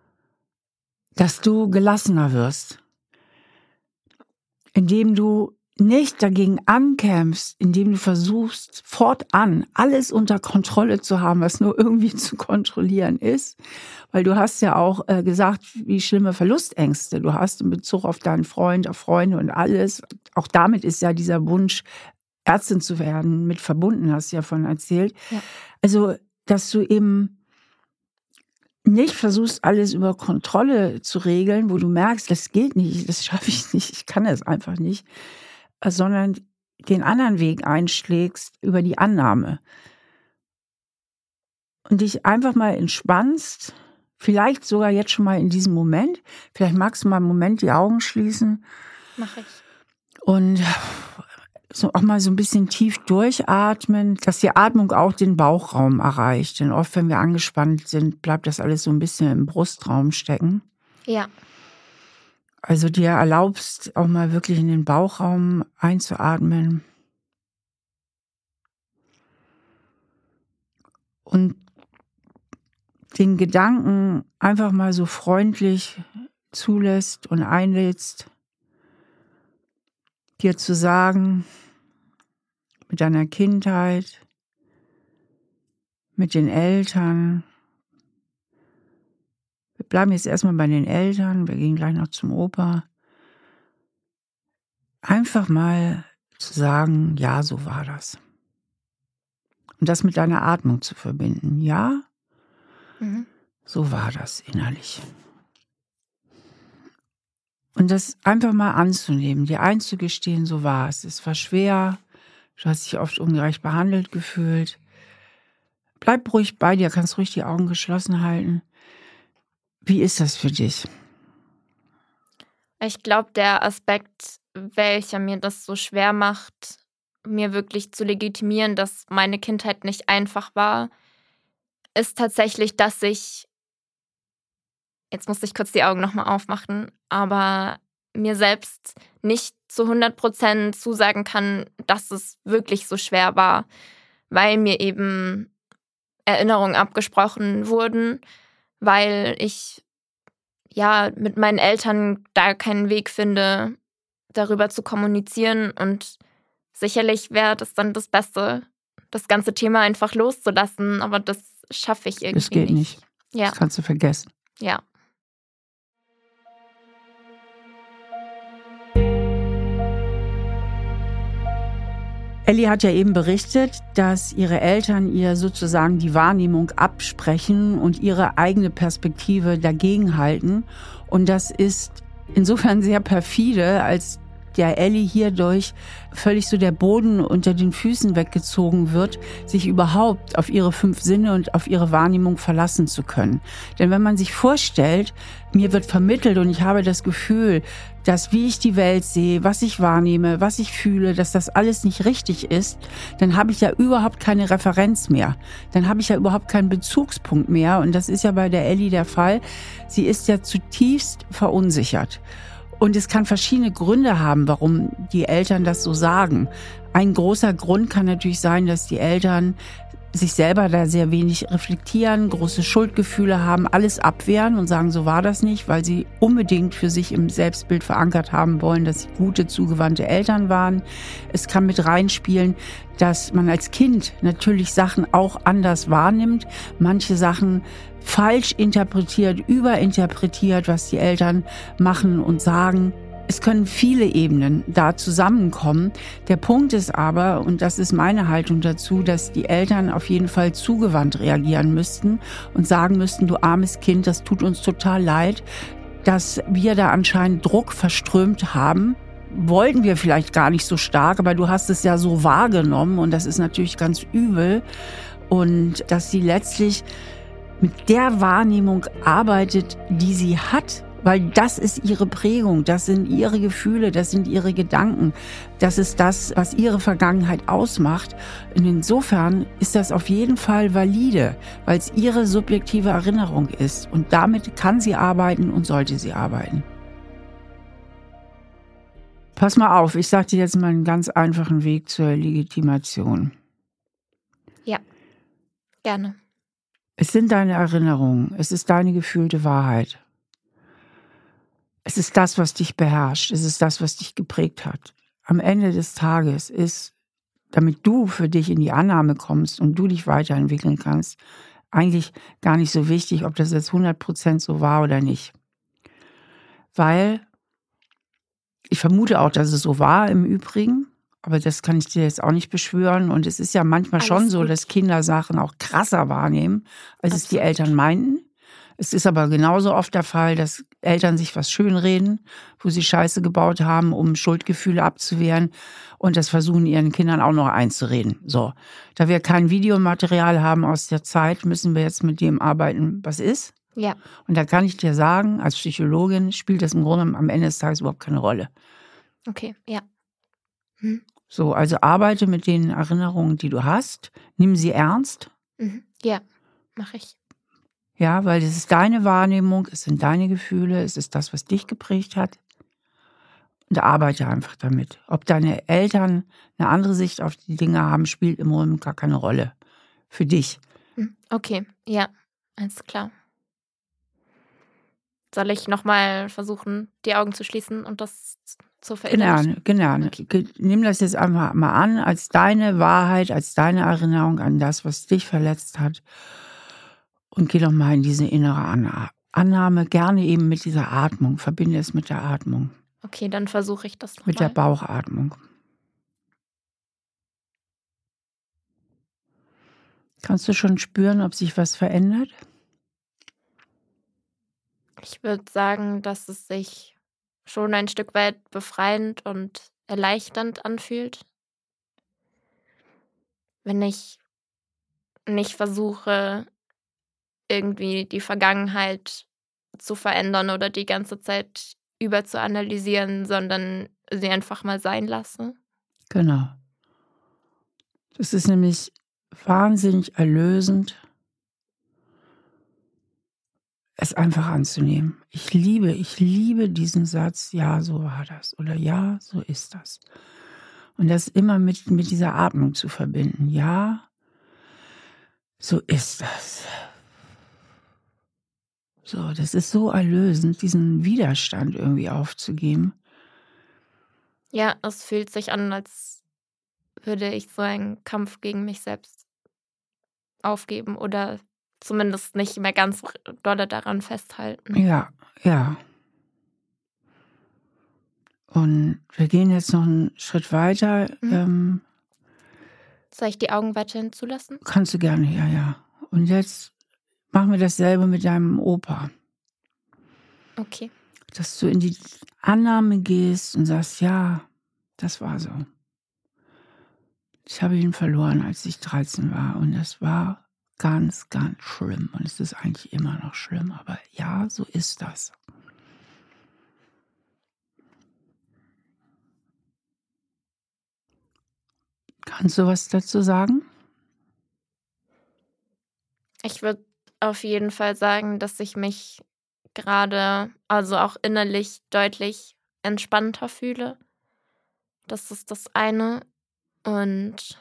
dass du gelassener wirst. Indem du nicht dagegen ankämpfst, indem du versuchst, fortan alles unter Kontrolle zu haben, was nur irgendwie zu kontrollieren ist. Weil du hast ja auch äh, gesagt, wie schlimme Verlustängste du hast in Bezug auf deinen Freund, auf Freunde und alles. Auch damit ist ja dieser Wunsch, Ärztin zu werden, mit verbunden, hast du ja von erzählt. Ja. Also, dass du eben nicht versuchst, alles über Kontrolle zu regeln, wo du merkst, das geht nicht, das schaffe ich nicht, ich kann das einfach nicht, sondern den anderen Weg einschlägst über die Annahme. Und dich einfach mal entspannst, vielleicht sogar jetzt schon mal in diesem Moment, vielleicht magst du mal einen Moment die Augen schließen. Mach ich. Und so auch mal so ein bisschen tief durchatmen, dass die Atmung auch den Bauchraum erreicht. Denn oft, wenn wir angespannt sind, bleibt das alles so ein bisschen im Brustraum stecken. Ja. Also dir erlaubst, auch mal wirklich in den Bauchraum einzuatmen. Und den Gedanken einfach mal so freundlich zulässt und einlädst, dir zu sagen, mit deiner Kindheit, mit den Eltern. Wir bleiben jetzt erstmal bei den Eltern, wir gehen gleich noch zum Opa. Einfach mal zu sagen, ja, so war das. Und das mit deiner Atmung zu verbinden. Ja, Mhm. so war das innerlich. Und das einfach mal anzunehmen, dir einzugestehen, so war es. Es war schwer, du hast dich oft ungerecht behandelt gefühlt. Bleib ruhig bei dir, kannst ruhig die Augen geschlossen halten. Wie ist das für dich? Ich glaube, der Aspekt, welcher mir das so schwer macht, mir wirklich zu legitimieren, dass meine Kindheit nicht einfach war, ist tatsächlich, dass ich, jetzt musste ich kurz die Augen nochmal aufmachen, aber mir selbst nicht zu hundert Prozent zusagen kann, dass es wirklich so schwer war, weil mir eben Erinnerungen abgesprochen wurden, weil ich ja mit meinen Eltern da keinen Weg finde, darüber zu kommunizieren. Und sicherlich wäre das dann das Beste, das ganze Thema einfach loszulassen, aber das schaffe ich irgendwie Das geht nicht. Ja. Das kannst du vergessen. Ja. Elli hat ja eben berichtet, dass ihre Eltern ihr sozusagen die Wahrnehmung absprechen und ihre eigene Perspektive dagegen halten. Und das ist insofern sehr perfide, als der Elli hierdurch völlig so der Boden unter den Füßen weggezogen wird, sich überhaupt auf ihre fünf Sinne und auf ihre Wahrnehmung verlassen zu können. Denn wenn man sich vorstellt, mir wird vermittelt und ich habe das Gefühl, dass wie ich die Welt sehe, was ich wahrnehme, was ich fühle, dass das alles nicht richtig ist, dann habe ich ja überhaupt keine Referenz mehr. Dann habe ich ja überhaupt keinen Bezugspunkt mehr. Und das ist ja bei der Elli der Fall. Sie ist ja zutiefst verunsichert. Und es kann verschiedene Gründe haben, warum die Eltern das so sagen. Ein großer Grund kann natürlich sein, dass die Eltern sich selber da sehr wenig reflektieren, große Schuldgefühle haben, alles abwehren und sagen, so war das nicht, weil sie unbedingt für sich im Selbstbild verankert haben wollen, dass sie gute, zugewandte Eltern waren. Es kann mit reinspielen, dass man als Kind natürlich Sachen auch anders wahrnimmt, manche Sachen falsch interpretiert, überinterpretiert, was die Eltern machen und sagen. Es können viele Ebenen da zusammenkommen. Der Punkt ist aber, und das ist meine Haltung dazu, dass die Eltern auf jeden Fall zugewandt reagieren müssten und sagen müssten, du armes Kind, das tut uns total leid, dass wir da anscheinend Druck verströmt haben. Wollten wir vielleicht gar nicht so stark, aber du hast es ja so wahrgenommen und das ist natürlich ganz übel. Und dass sie letztlich mit der Wahrnehmung arbeitet, die sie hat, weil das ist ihre Prägung, das sind ihre Gefühle, das sind ihre Gedanken, das ist das, was ihre Vergangenheit ausmacht. Und insofern ist das auf jeden Fall valide, weil es ihre subjektive Erinnerung ist. Und damit kann sie arbeiten und sollte sie arbeiten. Pass mal auf, ich sage dir jetzt mal einen ganz einfachen Weg zur Legitimation. Ja, gerne. Es sind deine Erinnerungen, es ist deine gefühlte Wahrheit. Es ist das, was dich beherrscht, es ist das, was dich geprägt hat. am Ende des Tages ist, damit du für dich in die Annahme kommst und du dich weiterentwickeln kannst, eigentlich gar nicht so wichtig, ob das jetzt hundert Prozent so war oder nicht. Weil ich vermute auch, dass es so war im Übrigen, aber das kann ich dir jetzt auch nicht beschwören. Und es ist ja manchmal Alles schon so, gut. dass Kinder Sachen auch krasser wahrnehmen, als es die Absolut. Eltern meinten. Es ist aber genauso oft der Fall, dass Eltern sich was schönreden, wo sie Scheiße gebaut haben, um Schuldgefühle abzuwehren und das versuchen ihren Kindern auch noch einzureden. So, da wir kein Videomaterial haben aus der Zeit, müssen wir jetzt mit dem arbeiten, was ist. Ja, Und da kann ich dir sagen, als Psychologin spielt das im Grunde am Ende des Tages überhaupt keine Rolle. okay, ja. Mhm. So, also arbeite mit den Erinnerungen, die du hast, nimm sie ernst. Mhm. Ja, mache ich. Ja, weil es ist deine Wahrnehmung, es sind deine Gefühle, es ist das, was dich geprägt hat. Und arbeite einfach damit. Ob deine Eltern eine andere Sicht auf die Dinge haben, spielt im Moment gar keine Rolle. Für dich. Mhm. Okay, ja, alles klar. Soll ich nochmal versuchen, die Augen zu schließen und das zu verinnerlichen? Genau, genau. Okay. Ge- Nimm das jetzt einfach mal an, als deine Wahrheit, als deine Erinnerung an das, was dich verletzt hat. Und geh doch mal in diese innere Anna- Annahme, gerne eben mit dieser Atmung. Verbinde es mit der Atmung, Okay, dann versuche ich das mit der nochmal. Bauchatmung. Kannst du schon spüren, ob sich was verändert? Ich würde sagen, dass es sich schon ein Stück weit befreiend und erleichternd anfühlt, wenn ich nicht versuche, irgendwie die Vergangenheit zu verändern oder die ganze Zeit über zu analysieren, sondern sie einfach mal sein lasse. Genau. Das ist nämlich wahnsinnig erlösend, es einfach anzunehmen. Ich liebe, ich liebe diesen Satz, ja, so war das oder ja, so ist das. Und das immer mit, mit dieser Atmung zu verbinden. Ja, so ist das. So, das ist so erlösend, diesen Widerstand irgendwie aufzugeben. Ja, es fühlt sich an, als würde ich so einen Kampf gegen mich selbst aufgeben oder zumindest nicht mehr ganz dolle daran festhalten. Ja, ja. Und wir gehen jetzt noch einen Schritt weiter. Mhm. Ähm, Soll ich die Augen weiterhin zulassen? kannst du gerne, ja, ja. Und jetzt machen wir dasselbe mit deinem Opa. Okay. Dass du in die Annahme gehst und sagst, ja, das war so. Ich habe ihn verloren, als ich dreizehn war. Und das war ganz, ganz schlimm. Und es ist eigentlich immer noch schlimm. Aber ja, so ist das. Kannst du was dazu sagen? Ich würde auf jeden Fall sagen, dass ich mich gerade, also auch innerlich deutlich entspannter fühle. Das ist das eine. Und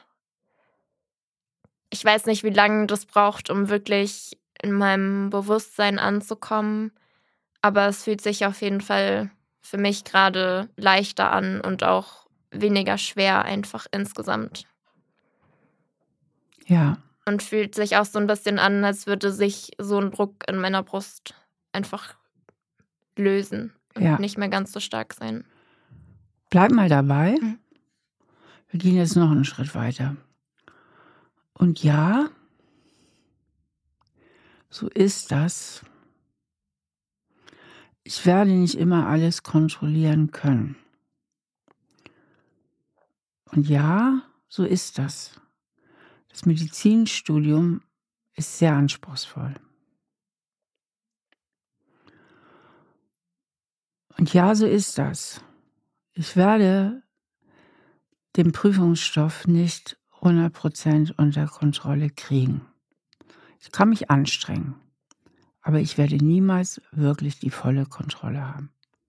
ich weiß nicht, wie lange das braucht, um wirklich in meinem Bewusstsein anzukommen. Aber es fühlt sich auf jeden Fall für mich gerade leichter an und auch weniger schwer einfach insgesamt. Ja, Und fühlt sich auch so ein bisschen an, als würde sich so ein Druck in meiner Brust einfach lösen und ja. nicht mehr ganz so stark sein. Bleib mal dabei. Mhm. Wir gehen jetzt noch einen Schritt weiter. Und ja, so ist das. Ich werde nicht immer alles kontrollieren können. Und ja, so ist das. Das Medizinstudium ist sehr anspruchsvoll. Und ja, so ist das. Ich werde den Prüfungsstoff nicht hundert Prozent unter Kontrolle kriegen. Ich kann mich anstrengen, aber ich werde niemals wirklich die volle Kontrolle haben.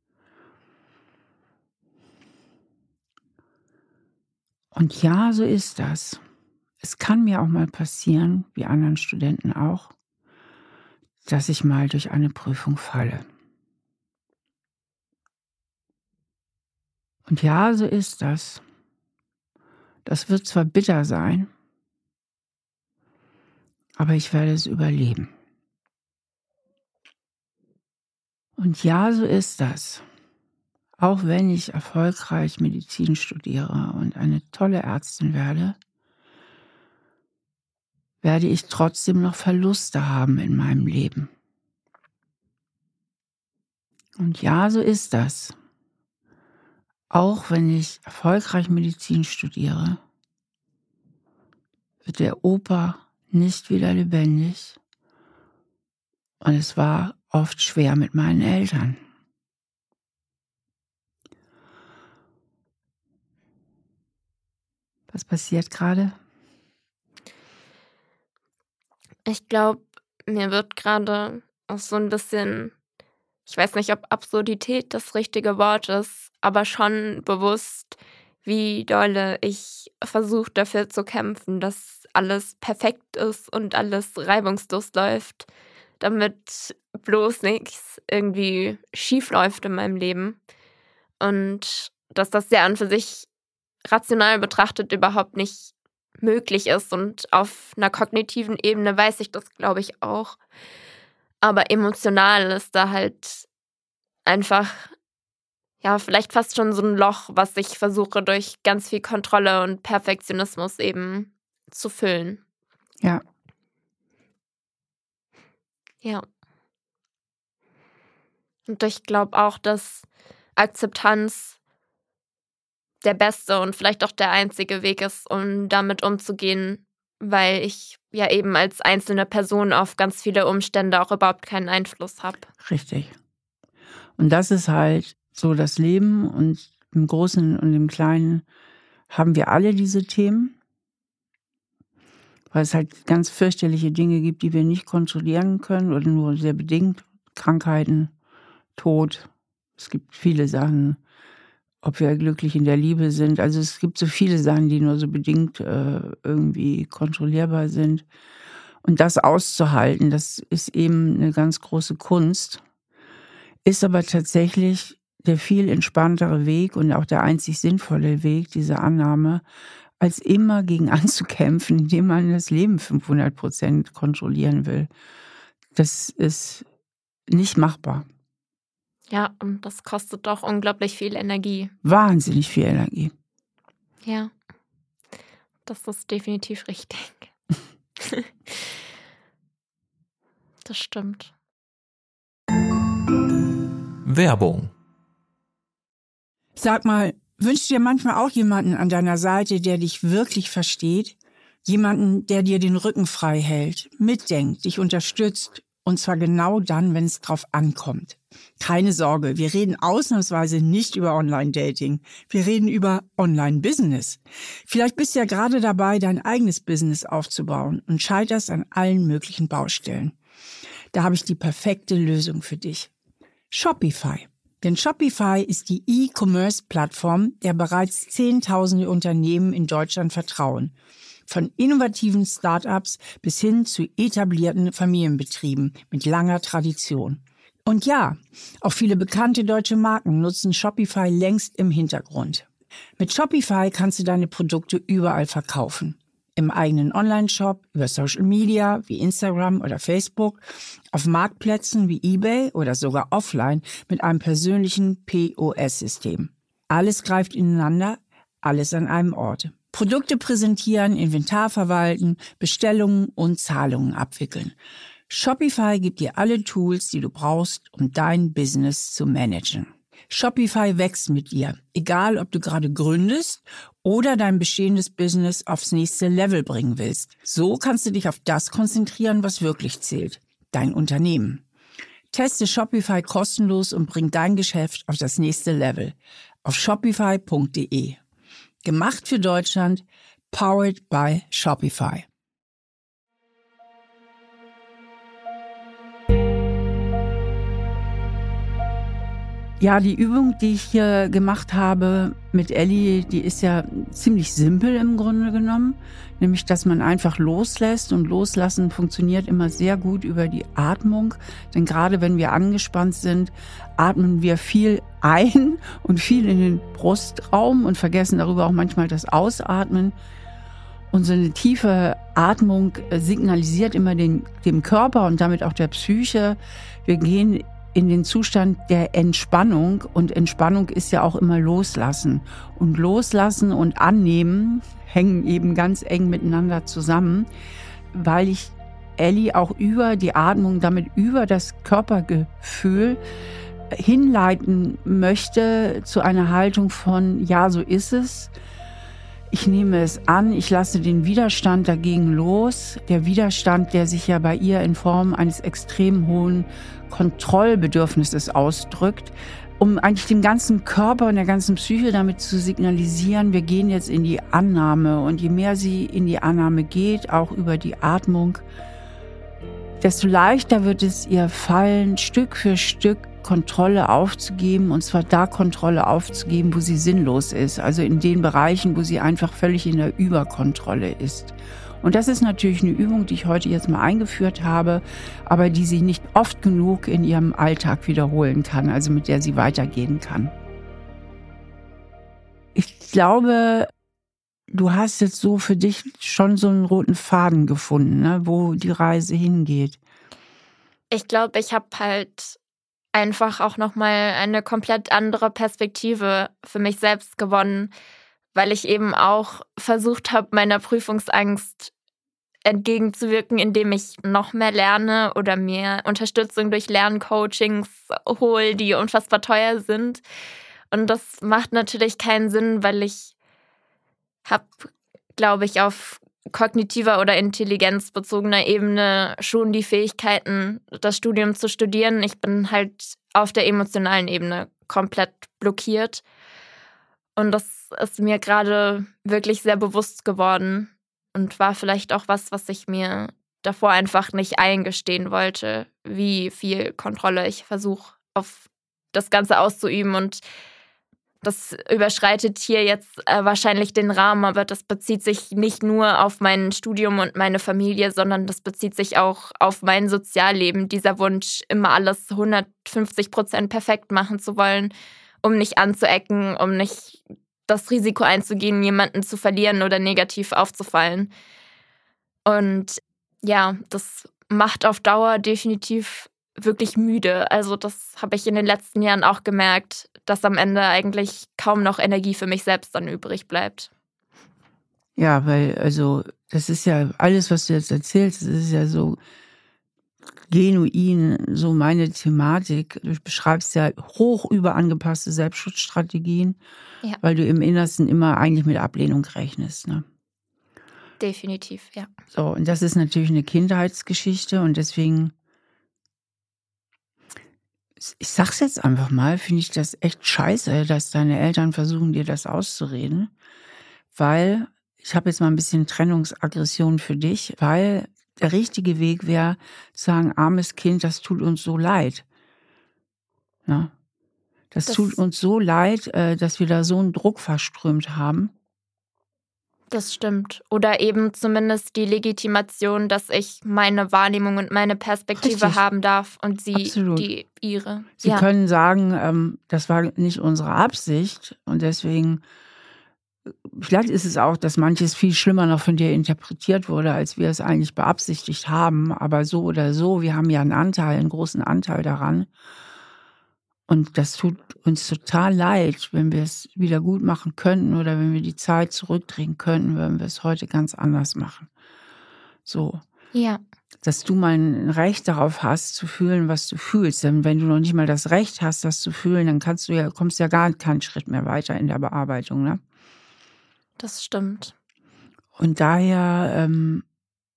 Und ja, so ist das. Es kann mir auch mal passieren, wie anderen Studenten auch, dass ich mal durch eine Prüfung falle. Und ja, so ist das. Das wird zwar bitter sein, aber ich werde es überleben. Und ja, so ist das. Auch wenn ich erfolgreich Medizin studiere und eine tolle Ärztin werde, werde ich trotzdem noch Verluste haben in meinem Leben. Und ja, so ist das. Auch wenn ich erfolgreich Medizin studiere, wird der Opa nicht wieder lebendig. Und es war oft schwer mit meinen Eltern. Was passiert gerade? Ich glaube, mir wird gerade auch so ein bisschen, ich weiß nicht, ob Absurdität das richtige Wort ist, aber schon bewusst, wie dolle ich versuche dafür zu kämpfen, dass alles perfekt ist und alles reibungslos läuft, damit bloß nichts irgendwie schief läuft in meinem Leben. Und dass das ja an für sich rational betrachtet überhaupt nicht möglich ist. Und auf einer kognitiven Ebene weiß ich das, glaube ich, auch. Aber emotional ist da halt einfach, ja, vielleicht fast schon so ein Loch, was ich versuche durch ganz viel Kontrolle und Perfektionismus eben zu füllen. Ja. Ja. Und ich glaube auch, dass Akzeptanz der beste und vielleicht auch der einzige Weg ist, um damit umzugehen, weil ich ja eben als einzelne Person auf ganz viele Umstände auch überhaupt keinen Einfluss habe. Richtig. Und das ist halt so das Leben, und im Großen und im Kleinen haben wir alle diese Themen, weil es halt ganz fürchterliche Dinge gibt, die wir nicht kontrollieren können oder nur sehr bedingt. Krankheiten, Tod, es gibt viele Sachen, ob wir glücklich in der Liebe sind. Also es gibt so viele Sachen, die nur so bedingt äh, irgendwie kontrollierbar sind. Und das auszuhalten, das ist eben eine ganz große Kunst, ist aber tatsächlich der viel entspanntere Weg und auch der einzig sinnvolle Weg, diese Annahme, als immer gegen anzukämpfen, indem man das Leben fünfhundert Prozent kontrollieren will. Das ist nicht machbar. Ja, und das kostet doch unglaublich viel Energie. Wahnsinnig viel Energie. Ja, das ist definitiv richtig. Das stimmt. Werbung. Sag mal, wünschst du dir manchmal auch jemanden an deiner Seite, der dich wirklich versteht? Jemanden, der dir den Rücken frei hält, mitdenkt, dich unterstützt, und zwar genau dann, wenn es drauf ankommt. Keine Sorge, wir reden ausnahmsweise nicht über Online-Dating. Wir reden über Online-Business. Vielleicht bist du ja gerade dabei, dein eigenes Business aufzubauen und scheiterst an allen möglichen Baustellen. Da habe ich die perfekte Lösung für dich. Shopify. Denn Shopify ist die E-Commerce-Plattform, der bereits Zehntausende Unternehmen in Deutschland vertrauen. Von innovativen Startups bis hin zu etablierten Familienbetrieben mit langer Tradition. Und ja, auch viele bekannte deutsche Marken nutzen Shopify längst im Hintergrund. Mit Shopify kannst du deine Produkte überall verkaufen. Im eigenen Online-Shop, über Social Media wie Instagram oder Facebook, auf Marktplätzen wie eBay oder sogar offline mit einem persönlichen P O S-System. Alles greift ineinander, alles an einem Ort. Produkte präsentieren, Inventar verwalten, Bestellungen und Zahlungen abwickeln. Shopify gibt dir alle Tools, die du brauchst, um dein Business zu managen. Shopify wächst mit dir, egal ob du gerade gründest oder dein bestehendes Business aufs nächste Level bringen willst. So kannst du dich auf das konzentrieren, was wirklich zählt, dein Unternehmen. Teste Shopify kostenlos und bring dein Geschäft auf das nächste Level auf shopify punkt de. Gemacht für Deutschland, powered by Shopify. Ja, die Übung, die ich hier gemacht habe mit Elli, die ist ja ziemlich simpel im Grunde genommen. Nämlich, dass man einfach loslässt, und loslassen funktioniert immer sehr gut über die Atmung. Denn gerade wenn wir angespannt sind, atmen wir viel ein und viel in den Brustraum und vergessen darüber auch manchmal das Ausatmen. Und so eine tiefe Atmung signalisiert immer den, dem Körper und damit auch der Psyche, wir gehen in den Zustand der Entspannung. Und Entspannung ist ja auch immer Loslassen. Und Loslassen und Annehmen hängen eben ganz eng miteinander zusammen, weil ich Elli auch über die Atmung, damit über das Körpergefühl hinleiten möchte zu einer Haltung von, ja, so ist es. Ich nehme es an, ich lasse den Widerstand dagegen los. Der Widerstand, der sich ja bei ihr in Form eines extrem hohen Kontrollbedürfnisses ausdrückt, um eigentlich dem ganzen Körper und der ganzen Psyche damit zu signalisieren, wir gehen jetzt in die Annahme. Und je mehr sie in die Annahme geht, auch über die Atmung, desto leichter wird es ihr fallen, Stück für Stück Kontrolle aufzugeben, und zwar da Kontrolle aufzugeben, wo sie sinnlos ist, also in den Bereichen, wo sie einfach völlig in der Überkontrolle ist. Und das ist natürlich eine Übung, die ich heute jetzt mal eingeführt habe, aber die sie nicht oft genug in ihrem Alltag wiederholen kann, also mit der sie weitergehen kann. Ich glaube, du hast jetzt so für dich schon so einen roten Faden gefunden, ne, wo die Reise hingeht. Ich glaube, ich habe halt einfach auch nochmal eine komplett andere Perspektive für mich selbst gewonnen, weil ich eben auch versucht habe, meiner Prüfungsangst entgegenzuwirken, indem ich noch mehr lerne oder mir Unterstützung durch Lerncoachings hole, die unfassbar teuer sind. Und das macht natürlich keinen Sinn, weil ich habe, glaube ich, auf kognitiver oder intelligenzbezogener Ebene schon die Fähigkeiten, das Studium zu studieren. Ich bin halt auf der emotionalen Ebene komplett blockiert. Und das ist mir gerade wirklich sehr bewusst geworden und war vielleicht auch was, was ich mir davor einfach nicht eingestehen wollte, wie viel Kontrolle ich versuche, auf das Ganze auszuüben. Und das überschreitet hier jetzt äh, wahrscheinlich den Rahmen, aber das bezieht sich nicht nur auf mein Studium und meine Familie, sondern das bezieht sich auch auf mein Sozialleben. Dieser Wunsch, immer alles hundertfünfzig Prozent perfekt machen zu wollen, um nicht anzuecken, um nicht das Risiko einzugehen, jemanden zu verlieren oder negativ aufzufallen. Und ja, das macht auf Dauer definitiv wirklich müde. Also das habe ich in den letzten Jahren auch gemerkt, dass am Ende eigentlich kaum noch Energie für mich selbst dann übrig bleibt. Ja, weil, also, das ist ja alles, was du jetzt erzählst, das ist ja so genuin, so meine Thematik. Du beschreibst ja hoch überangepasste Selbstschutzstrategien, ja, weil du im Innersten immer eigentlich mit Ablehnung rechnest, ne? Definitiv, ja. So, und das ist natürlich eine Kindheitsgeschichte, und deswegen, ich sag's jetzt einfach mal, finde ich das echt scheiße, dass deine Eltern versuchen, dir das auszureden, weil, ich habe jetzt mal ein bisschen Trennungsaggression für dich, weil der richtige Weg wäre, zu sagen, armes Kind, das tut uns so leid. Ja? Das, das tut uns so leid, dass wir da so einen Druck verströmt haben. Das stimmt. Oder eben zumindest die Legitimation, dass ich meine Wahrnehmung und meine Perspektive Richtig. haben darf und sie Absolut. die ihre. Sie ja. können sagen, ähm, das war nicht unsere Absicht, und deswegen, vielleicht ist es auch, dass manches viel schlimmer noch von dir interpretiert wurde, als wir es eigentlich beabsichtigt haben. Aber so oder so, wir haben ja einen Anteil, einen großen Anteil daran. Und das tut uns total leid, wenn wir es wieder gut machen könnten oder wenn wir die Zeit zurückdrehen könnten, wenn wir es heute ganz anders machen. So. Ja. Dass du mal ein Recht darauf hast, zu fühlen, was du fühlst. Denn wenn du noch nicht mal das Recht hast, das zu fühlen, dann kannst du ja, kommst ja gar keinen Schritt mehr weiter in der Bearbeitung, ne? Das stimmt. Und daher, ähm,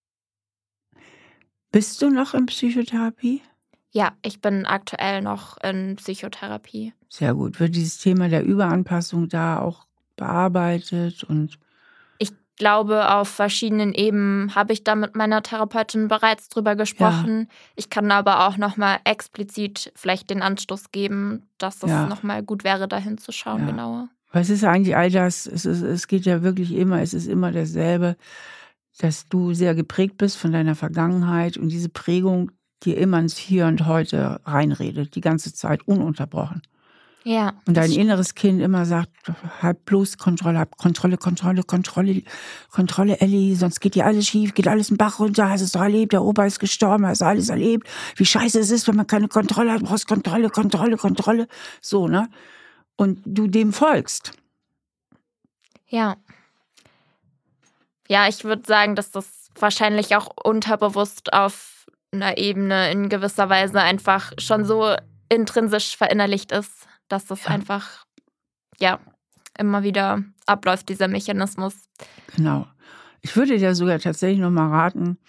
bist du noch in Psychotherapie? Ja, ich bin aktuell noch in Psychotherapie. Sehr gut. Wird dieses Thema der Überanpassung da auch bearbeitet? Und ich glaube, auf verschiedenen Ebenen habe ich da mit meiner Therapeutin bereits drüber gesprochen. Ja. Ich kann aber auch nochmal explizit vielleicht den Anstoß geben, dass es ja. nochmal gut wäre, da hinzuschauen, ja. genauer. Was ist eigentlich all das? Es, ist, es geht ja wirklich immer, es ist immer dasselbe, dass du sehr geprägt bist von deiner Vergangenheit und diese Prägung dir immer ins Hier und Heute reinredet, die ganze Zeit ununterbrochen. Ja. Und dein inneres Kind immer sagt, halt bloß Kontrolle, hab Kontrolle, Kontrolle, Kontrolle, Kontrolle, Elli, sonst geht dir alles schief, geht alles im Bach runter, hast es doch erlebt, der Opa ist gestorben, hast alles erlebt, wie scheiße es ist, wenn man keine Kontrolle hat, brauchst Kontrolle, Kontrolle, Kontrolle, so, ne? Und du dem folgst. Ja. Ja, ich würde sagen, dass das wahrscheinlich auch unterbewusst auf einer Ebene in gewisser Weise einfach schon so intrinsisch verinnerlicht ist, dass das ja. einfach, ja, immer wieder abläuft, dieser Mechanismus. Genau. Ich würde dir sogar tatsächlich noch mal raten,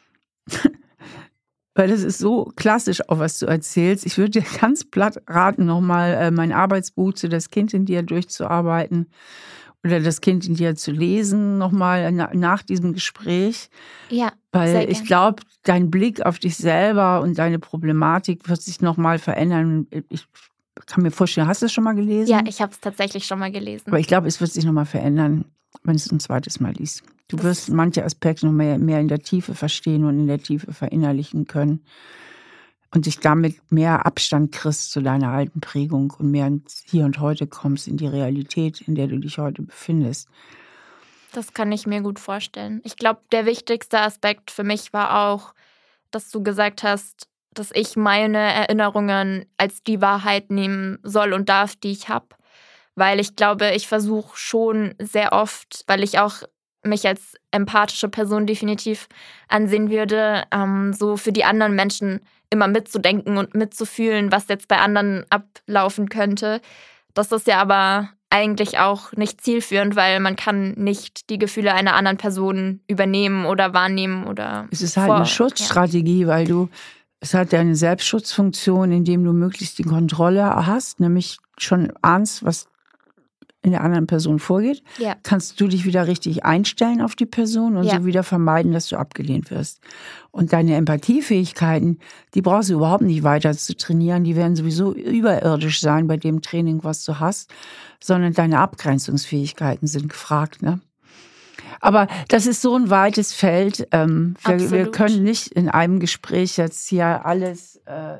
weil das ist so klassisch auch, was du erzählst. Ich würde dir ganz platt raten, noch mal äh, mein Arbeitsbuch zu Das Kind in dir durchzuarbeiten oder Das Kind in dir zu lesen, noch mal na, nach diesem Gespräch. Ja, weil sehr ich glaube, dein Blick auf dich selber und deine Problematik wird sich noch mal verändern. Ich kann mir vorstellen, hast du es schon mal gelesen? Ja, ich habe es tatsächlich schon mal gelesen. Aber ich glaube, es wird sich noch mal verändern, wenn du es ein zweites Mal liest. Du das wirst manche Aspekte noch mehr, mehr in der Tiefe verstehen und in der Tiefe verinnerlichen können und dich damit mehr Abstand kriegst zu deiner alten Prägung und mehr ins Hier und Heute kommst, in die Realität, in der du dich heute befindest. Das kann ich mir gut vorstellen. Ich glaube, der wichtigste Aspekt für mich war auch, dass du gesagt hast, dass ich meine Erinnerungen als die Wahrheit nehmen soll und darf, die ich habe. Weil ich glaube, ich versuche schon sehr oft, weil ich auch mich als empathische Person definitiv ansehen würde, ähm, so für die anderen Menschen immer mitzudenken und mitzufühlen, was jetzt bei anderen ablaufen könnte. Das ist ja aber eigentlich auch nicht zielführend, weil man kann nicht die Gefühle einer anderen Person übernehmen oder wahrnehmen oder. Es ist halt vor, eine Schutzstrategie, ja. weil du Es hat ja eine Selbstschutzfunktion, indem du möglichst die Kontrolle hast, nämlich schon ahnst, was in der anderen Person vorgeht. Ja. Kannst du dich wieder richtig einstellen auf die Person und ja. so wieder vermeiden, dass du abgelehnt wirst. Und deine Empathiefähigkeiten, die brauchst du überhaupt nicht weiter zu trainieren. Die werden sowieso überirdisch sein bei dem Training, was du hast, sondern deine Abgrenzungsfähigkeiten sind gefragt, ne? Aber das ist so ein weites Feld. Ähm, wir, wir können nicht in einem Gespräch jetzt hier alles äh,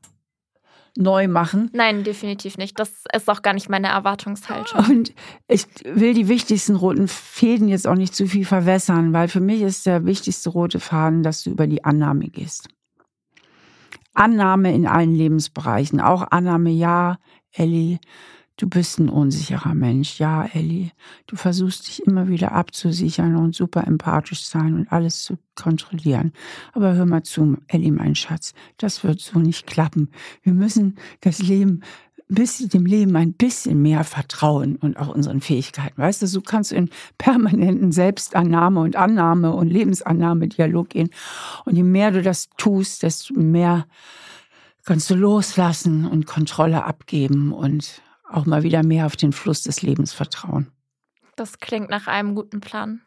neu machen. Nein, definitiv nicht. Das ist auch gar nicht meine Erwartungshaltung. Und ich will die wichtigsten roten Fäden jetzt auch nicht zu viel verwässern, weil für mich ist der wichtigste rote Faden, dass du über die Annahme gehst. Annahme in allen Lebensbereichen. Auch Annahme, ja, Elli, du bist ein unsicherer Mensch. Ja, Elli, du versuchst dich immer wieder abzusichern und super empathisch sein und alles zu kontrollieren. Aber hör mal zu, Elli, mein Schatz, das wird so nicht klappen. Wir müssen das Leben, bisschen, dem Leben ein bisschen mehr vertrauen und auch unseren Fähigkeiten. Weißt du, so kannst du in permanenten Selbstannahme und Annahme und Lebensannahme-Dialog gehen. Und je mehr du das tust, desto mehr kannst du loslassen und Kontrolle abgeben und auch mal wieder mehr auf den Fluss des Lebens vertrauen. Das klingt nach einem guten Plan.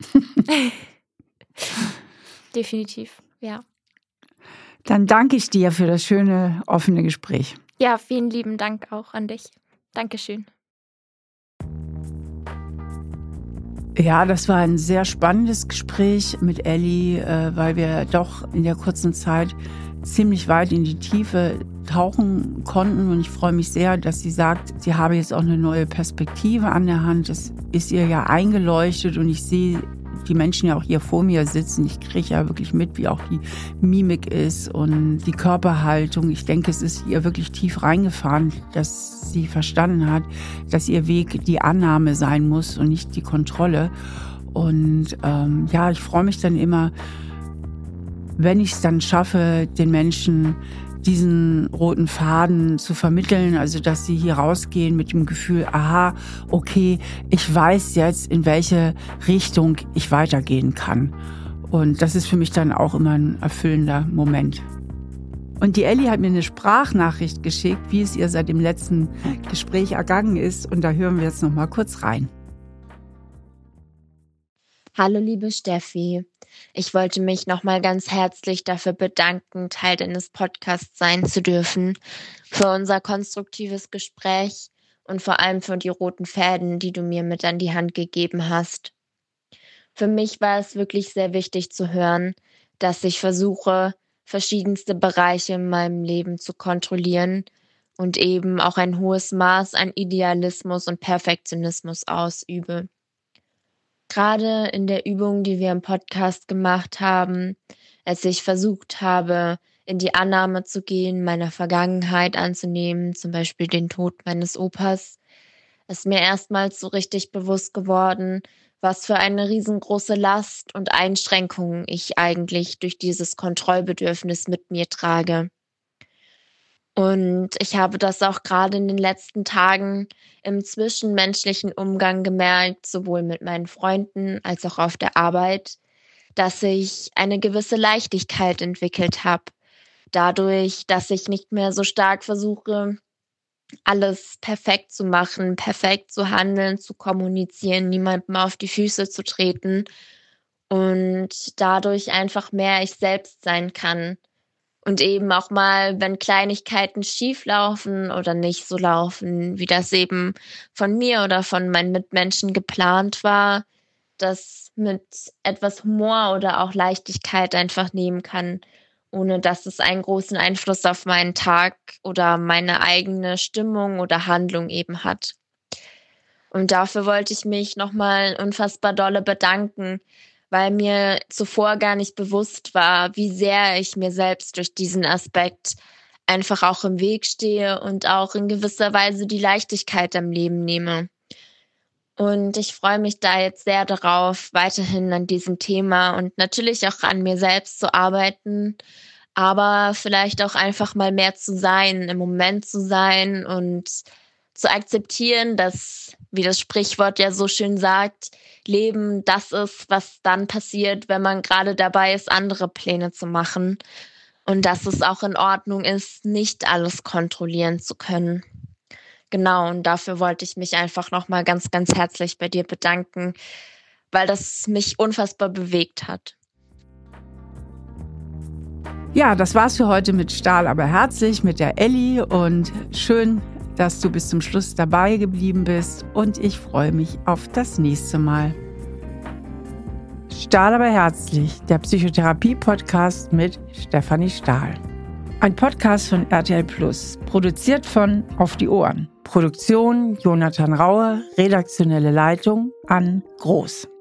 Definitiv, ja. Dann danke ich dir für das schöne, offene Gespräch. Ja, vielen lieben Dank auch an dich. Dankeschön. Ja, das war ein sehr spannendes Gespräch mit Elli, weil wir doch in der kurzen Zeit ziemlich weit in die Tiefe tauchen konnten. Und ich freue mich sehr, dass sie sagt, sie habe jetzt auch eine neue Perspektive an der Hand. Das ist ihr ja eingeleuchtet und ich sehe die Menschen ja auch hier vor mir sitzen. Ich kriege ja wirklich mit, wie auch die Mimik ist und die Körperhaltung. Ich denke, es ist ihr wirklich tief reingefahren, dass sie verstanden hat, dass ihr Weg die Annahme sein muss und nicht die Kontrolle. Und ähm, ja, ich freue mich dann immer, wenn ich es dann schaffe, den Menschen diesen roten Faden zu vermitteln, also dass sie hier rausgehen mit dem Gefühl, aha, okay, ich weiß jetzt, in welche Richtung ich weitergehen kann. Und das ist für mich dann auch immer ein erfüllender Moment. Und die Elli hat mir eine Sprachnachricht geschickt, wie es ihr seit dem letzten Gespräch ergangen ist. Und da hören wir jetzt noch mal kurz rein. Hallo liebe Steffi, ich wollte mich nochmal ganz herzlich dafür bedanken, Teil deines Podcasts sein zu dürfen, für unser konstruktives Gespräch und vor allem für die roten Fäden, die du mir mit an die Hand gegeben hast. Für mich war es wirklich sehr wichtig zu hören, dass ich versuche, verschiedenste Bereiche in meinem Leben zu kontrollieren und eben auch ein hohes Maß an Idealismus und Perfektionismus ausübe. Gerade in der Übung, die wir im Podcast gemacht haben, als ich versucht habe, in die Annahme zu gehen, meiner Vergangenheit anzunehmen, zum Beispiel den Tod meines Opas, ist mir erstmals so richtig bewusst geworden, was für eine riesengroße Last und Einschränkung ich eigentlich durch dieses Kontrollbedürfnis mit mir trage. Und ich habe das auch gerade in den letzten Tagen im zwischenmenschlichen Umgang gemerkt, sowohl mit meinen Freunden als auch auf der Arbeit, dass ich eine gewisse Leichtigkeit entwickelt habe. Dadurch, dass ich nicht mehr so stark versuche, alles perfekt zu machen, perfekt zu handeln, zu kommunizieren, niemandem auf die Füße zu treten und dadurch einfach mehr ich selbst sein kann. Und eben auch mal, wenn Kleinigkeiten schief laufen oder nicht so laufen, wie das eben von mir oder von meinen Mitmenschen geplant war, das mit etwas Humor oder auch Leichtigkeit einfach nehmen kann, ohne dass es einen großen Einfluss auf meinen Tag oder meine eigene Stimmung oder Handlung eben hat. Und dafür wollte ich mich nochmal unfassbar dolle bedanken, weil mir zuvor gar nicht bewusst war, wie sehr ich mir selbst durch diesen Aspekt einfach auch im Weg stehe und auch in gewisser Weise die Leichtigkeit am Leben nehme. Und ich freue mich da jetzt sehr darauf, weiterhin an diesem Thema und natürlich auch an mir selbst zu arbeiten, aber vielleicht auch einfach mal mehr zu sein, im Moment zu sein und zu akzeptieren, dass, wie das Sprichwort ja so schön sagt, Leben das ist, was dann passiert, wenn man gerade dabei ist, andere Pläne zu machen. Und dass es auch in Ordnung ist, nicht alles kontrollieren zu können. Genau, und dafür wollte ich mich einfach nochmal ganz, ganz herzlich bei dir bedanken, weil das mich unfassbar bewegt hat. Ja, das war's für heute mit Stahl aber herzlich mit der Elli und schön, dass du bis zum Schluss dabei geblieben bist und ich freue mich auf das nächste Mal. Stahl aber herzlich, der Psychotherapie-Podcast mit Stefanie Stahl. Ein Podcast von R T L Plus, produziert von Auf die Ohren. Produktion Jonathan Raue, redaktionelle Leitung Ann Groß.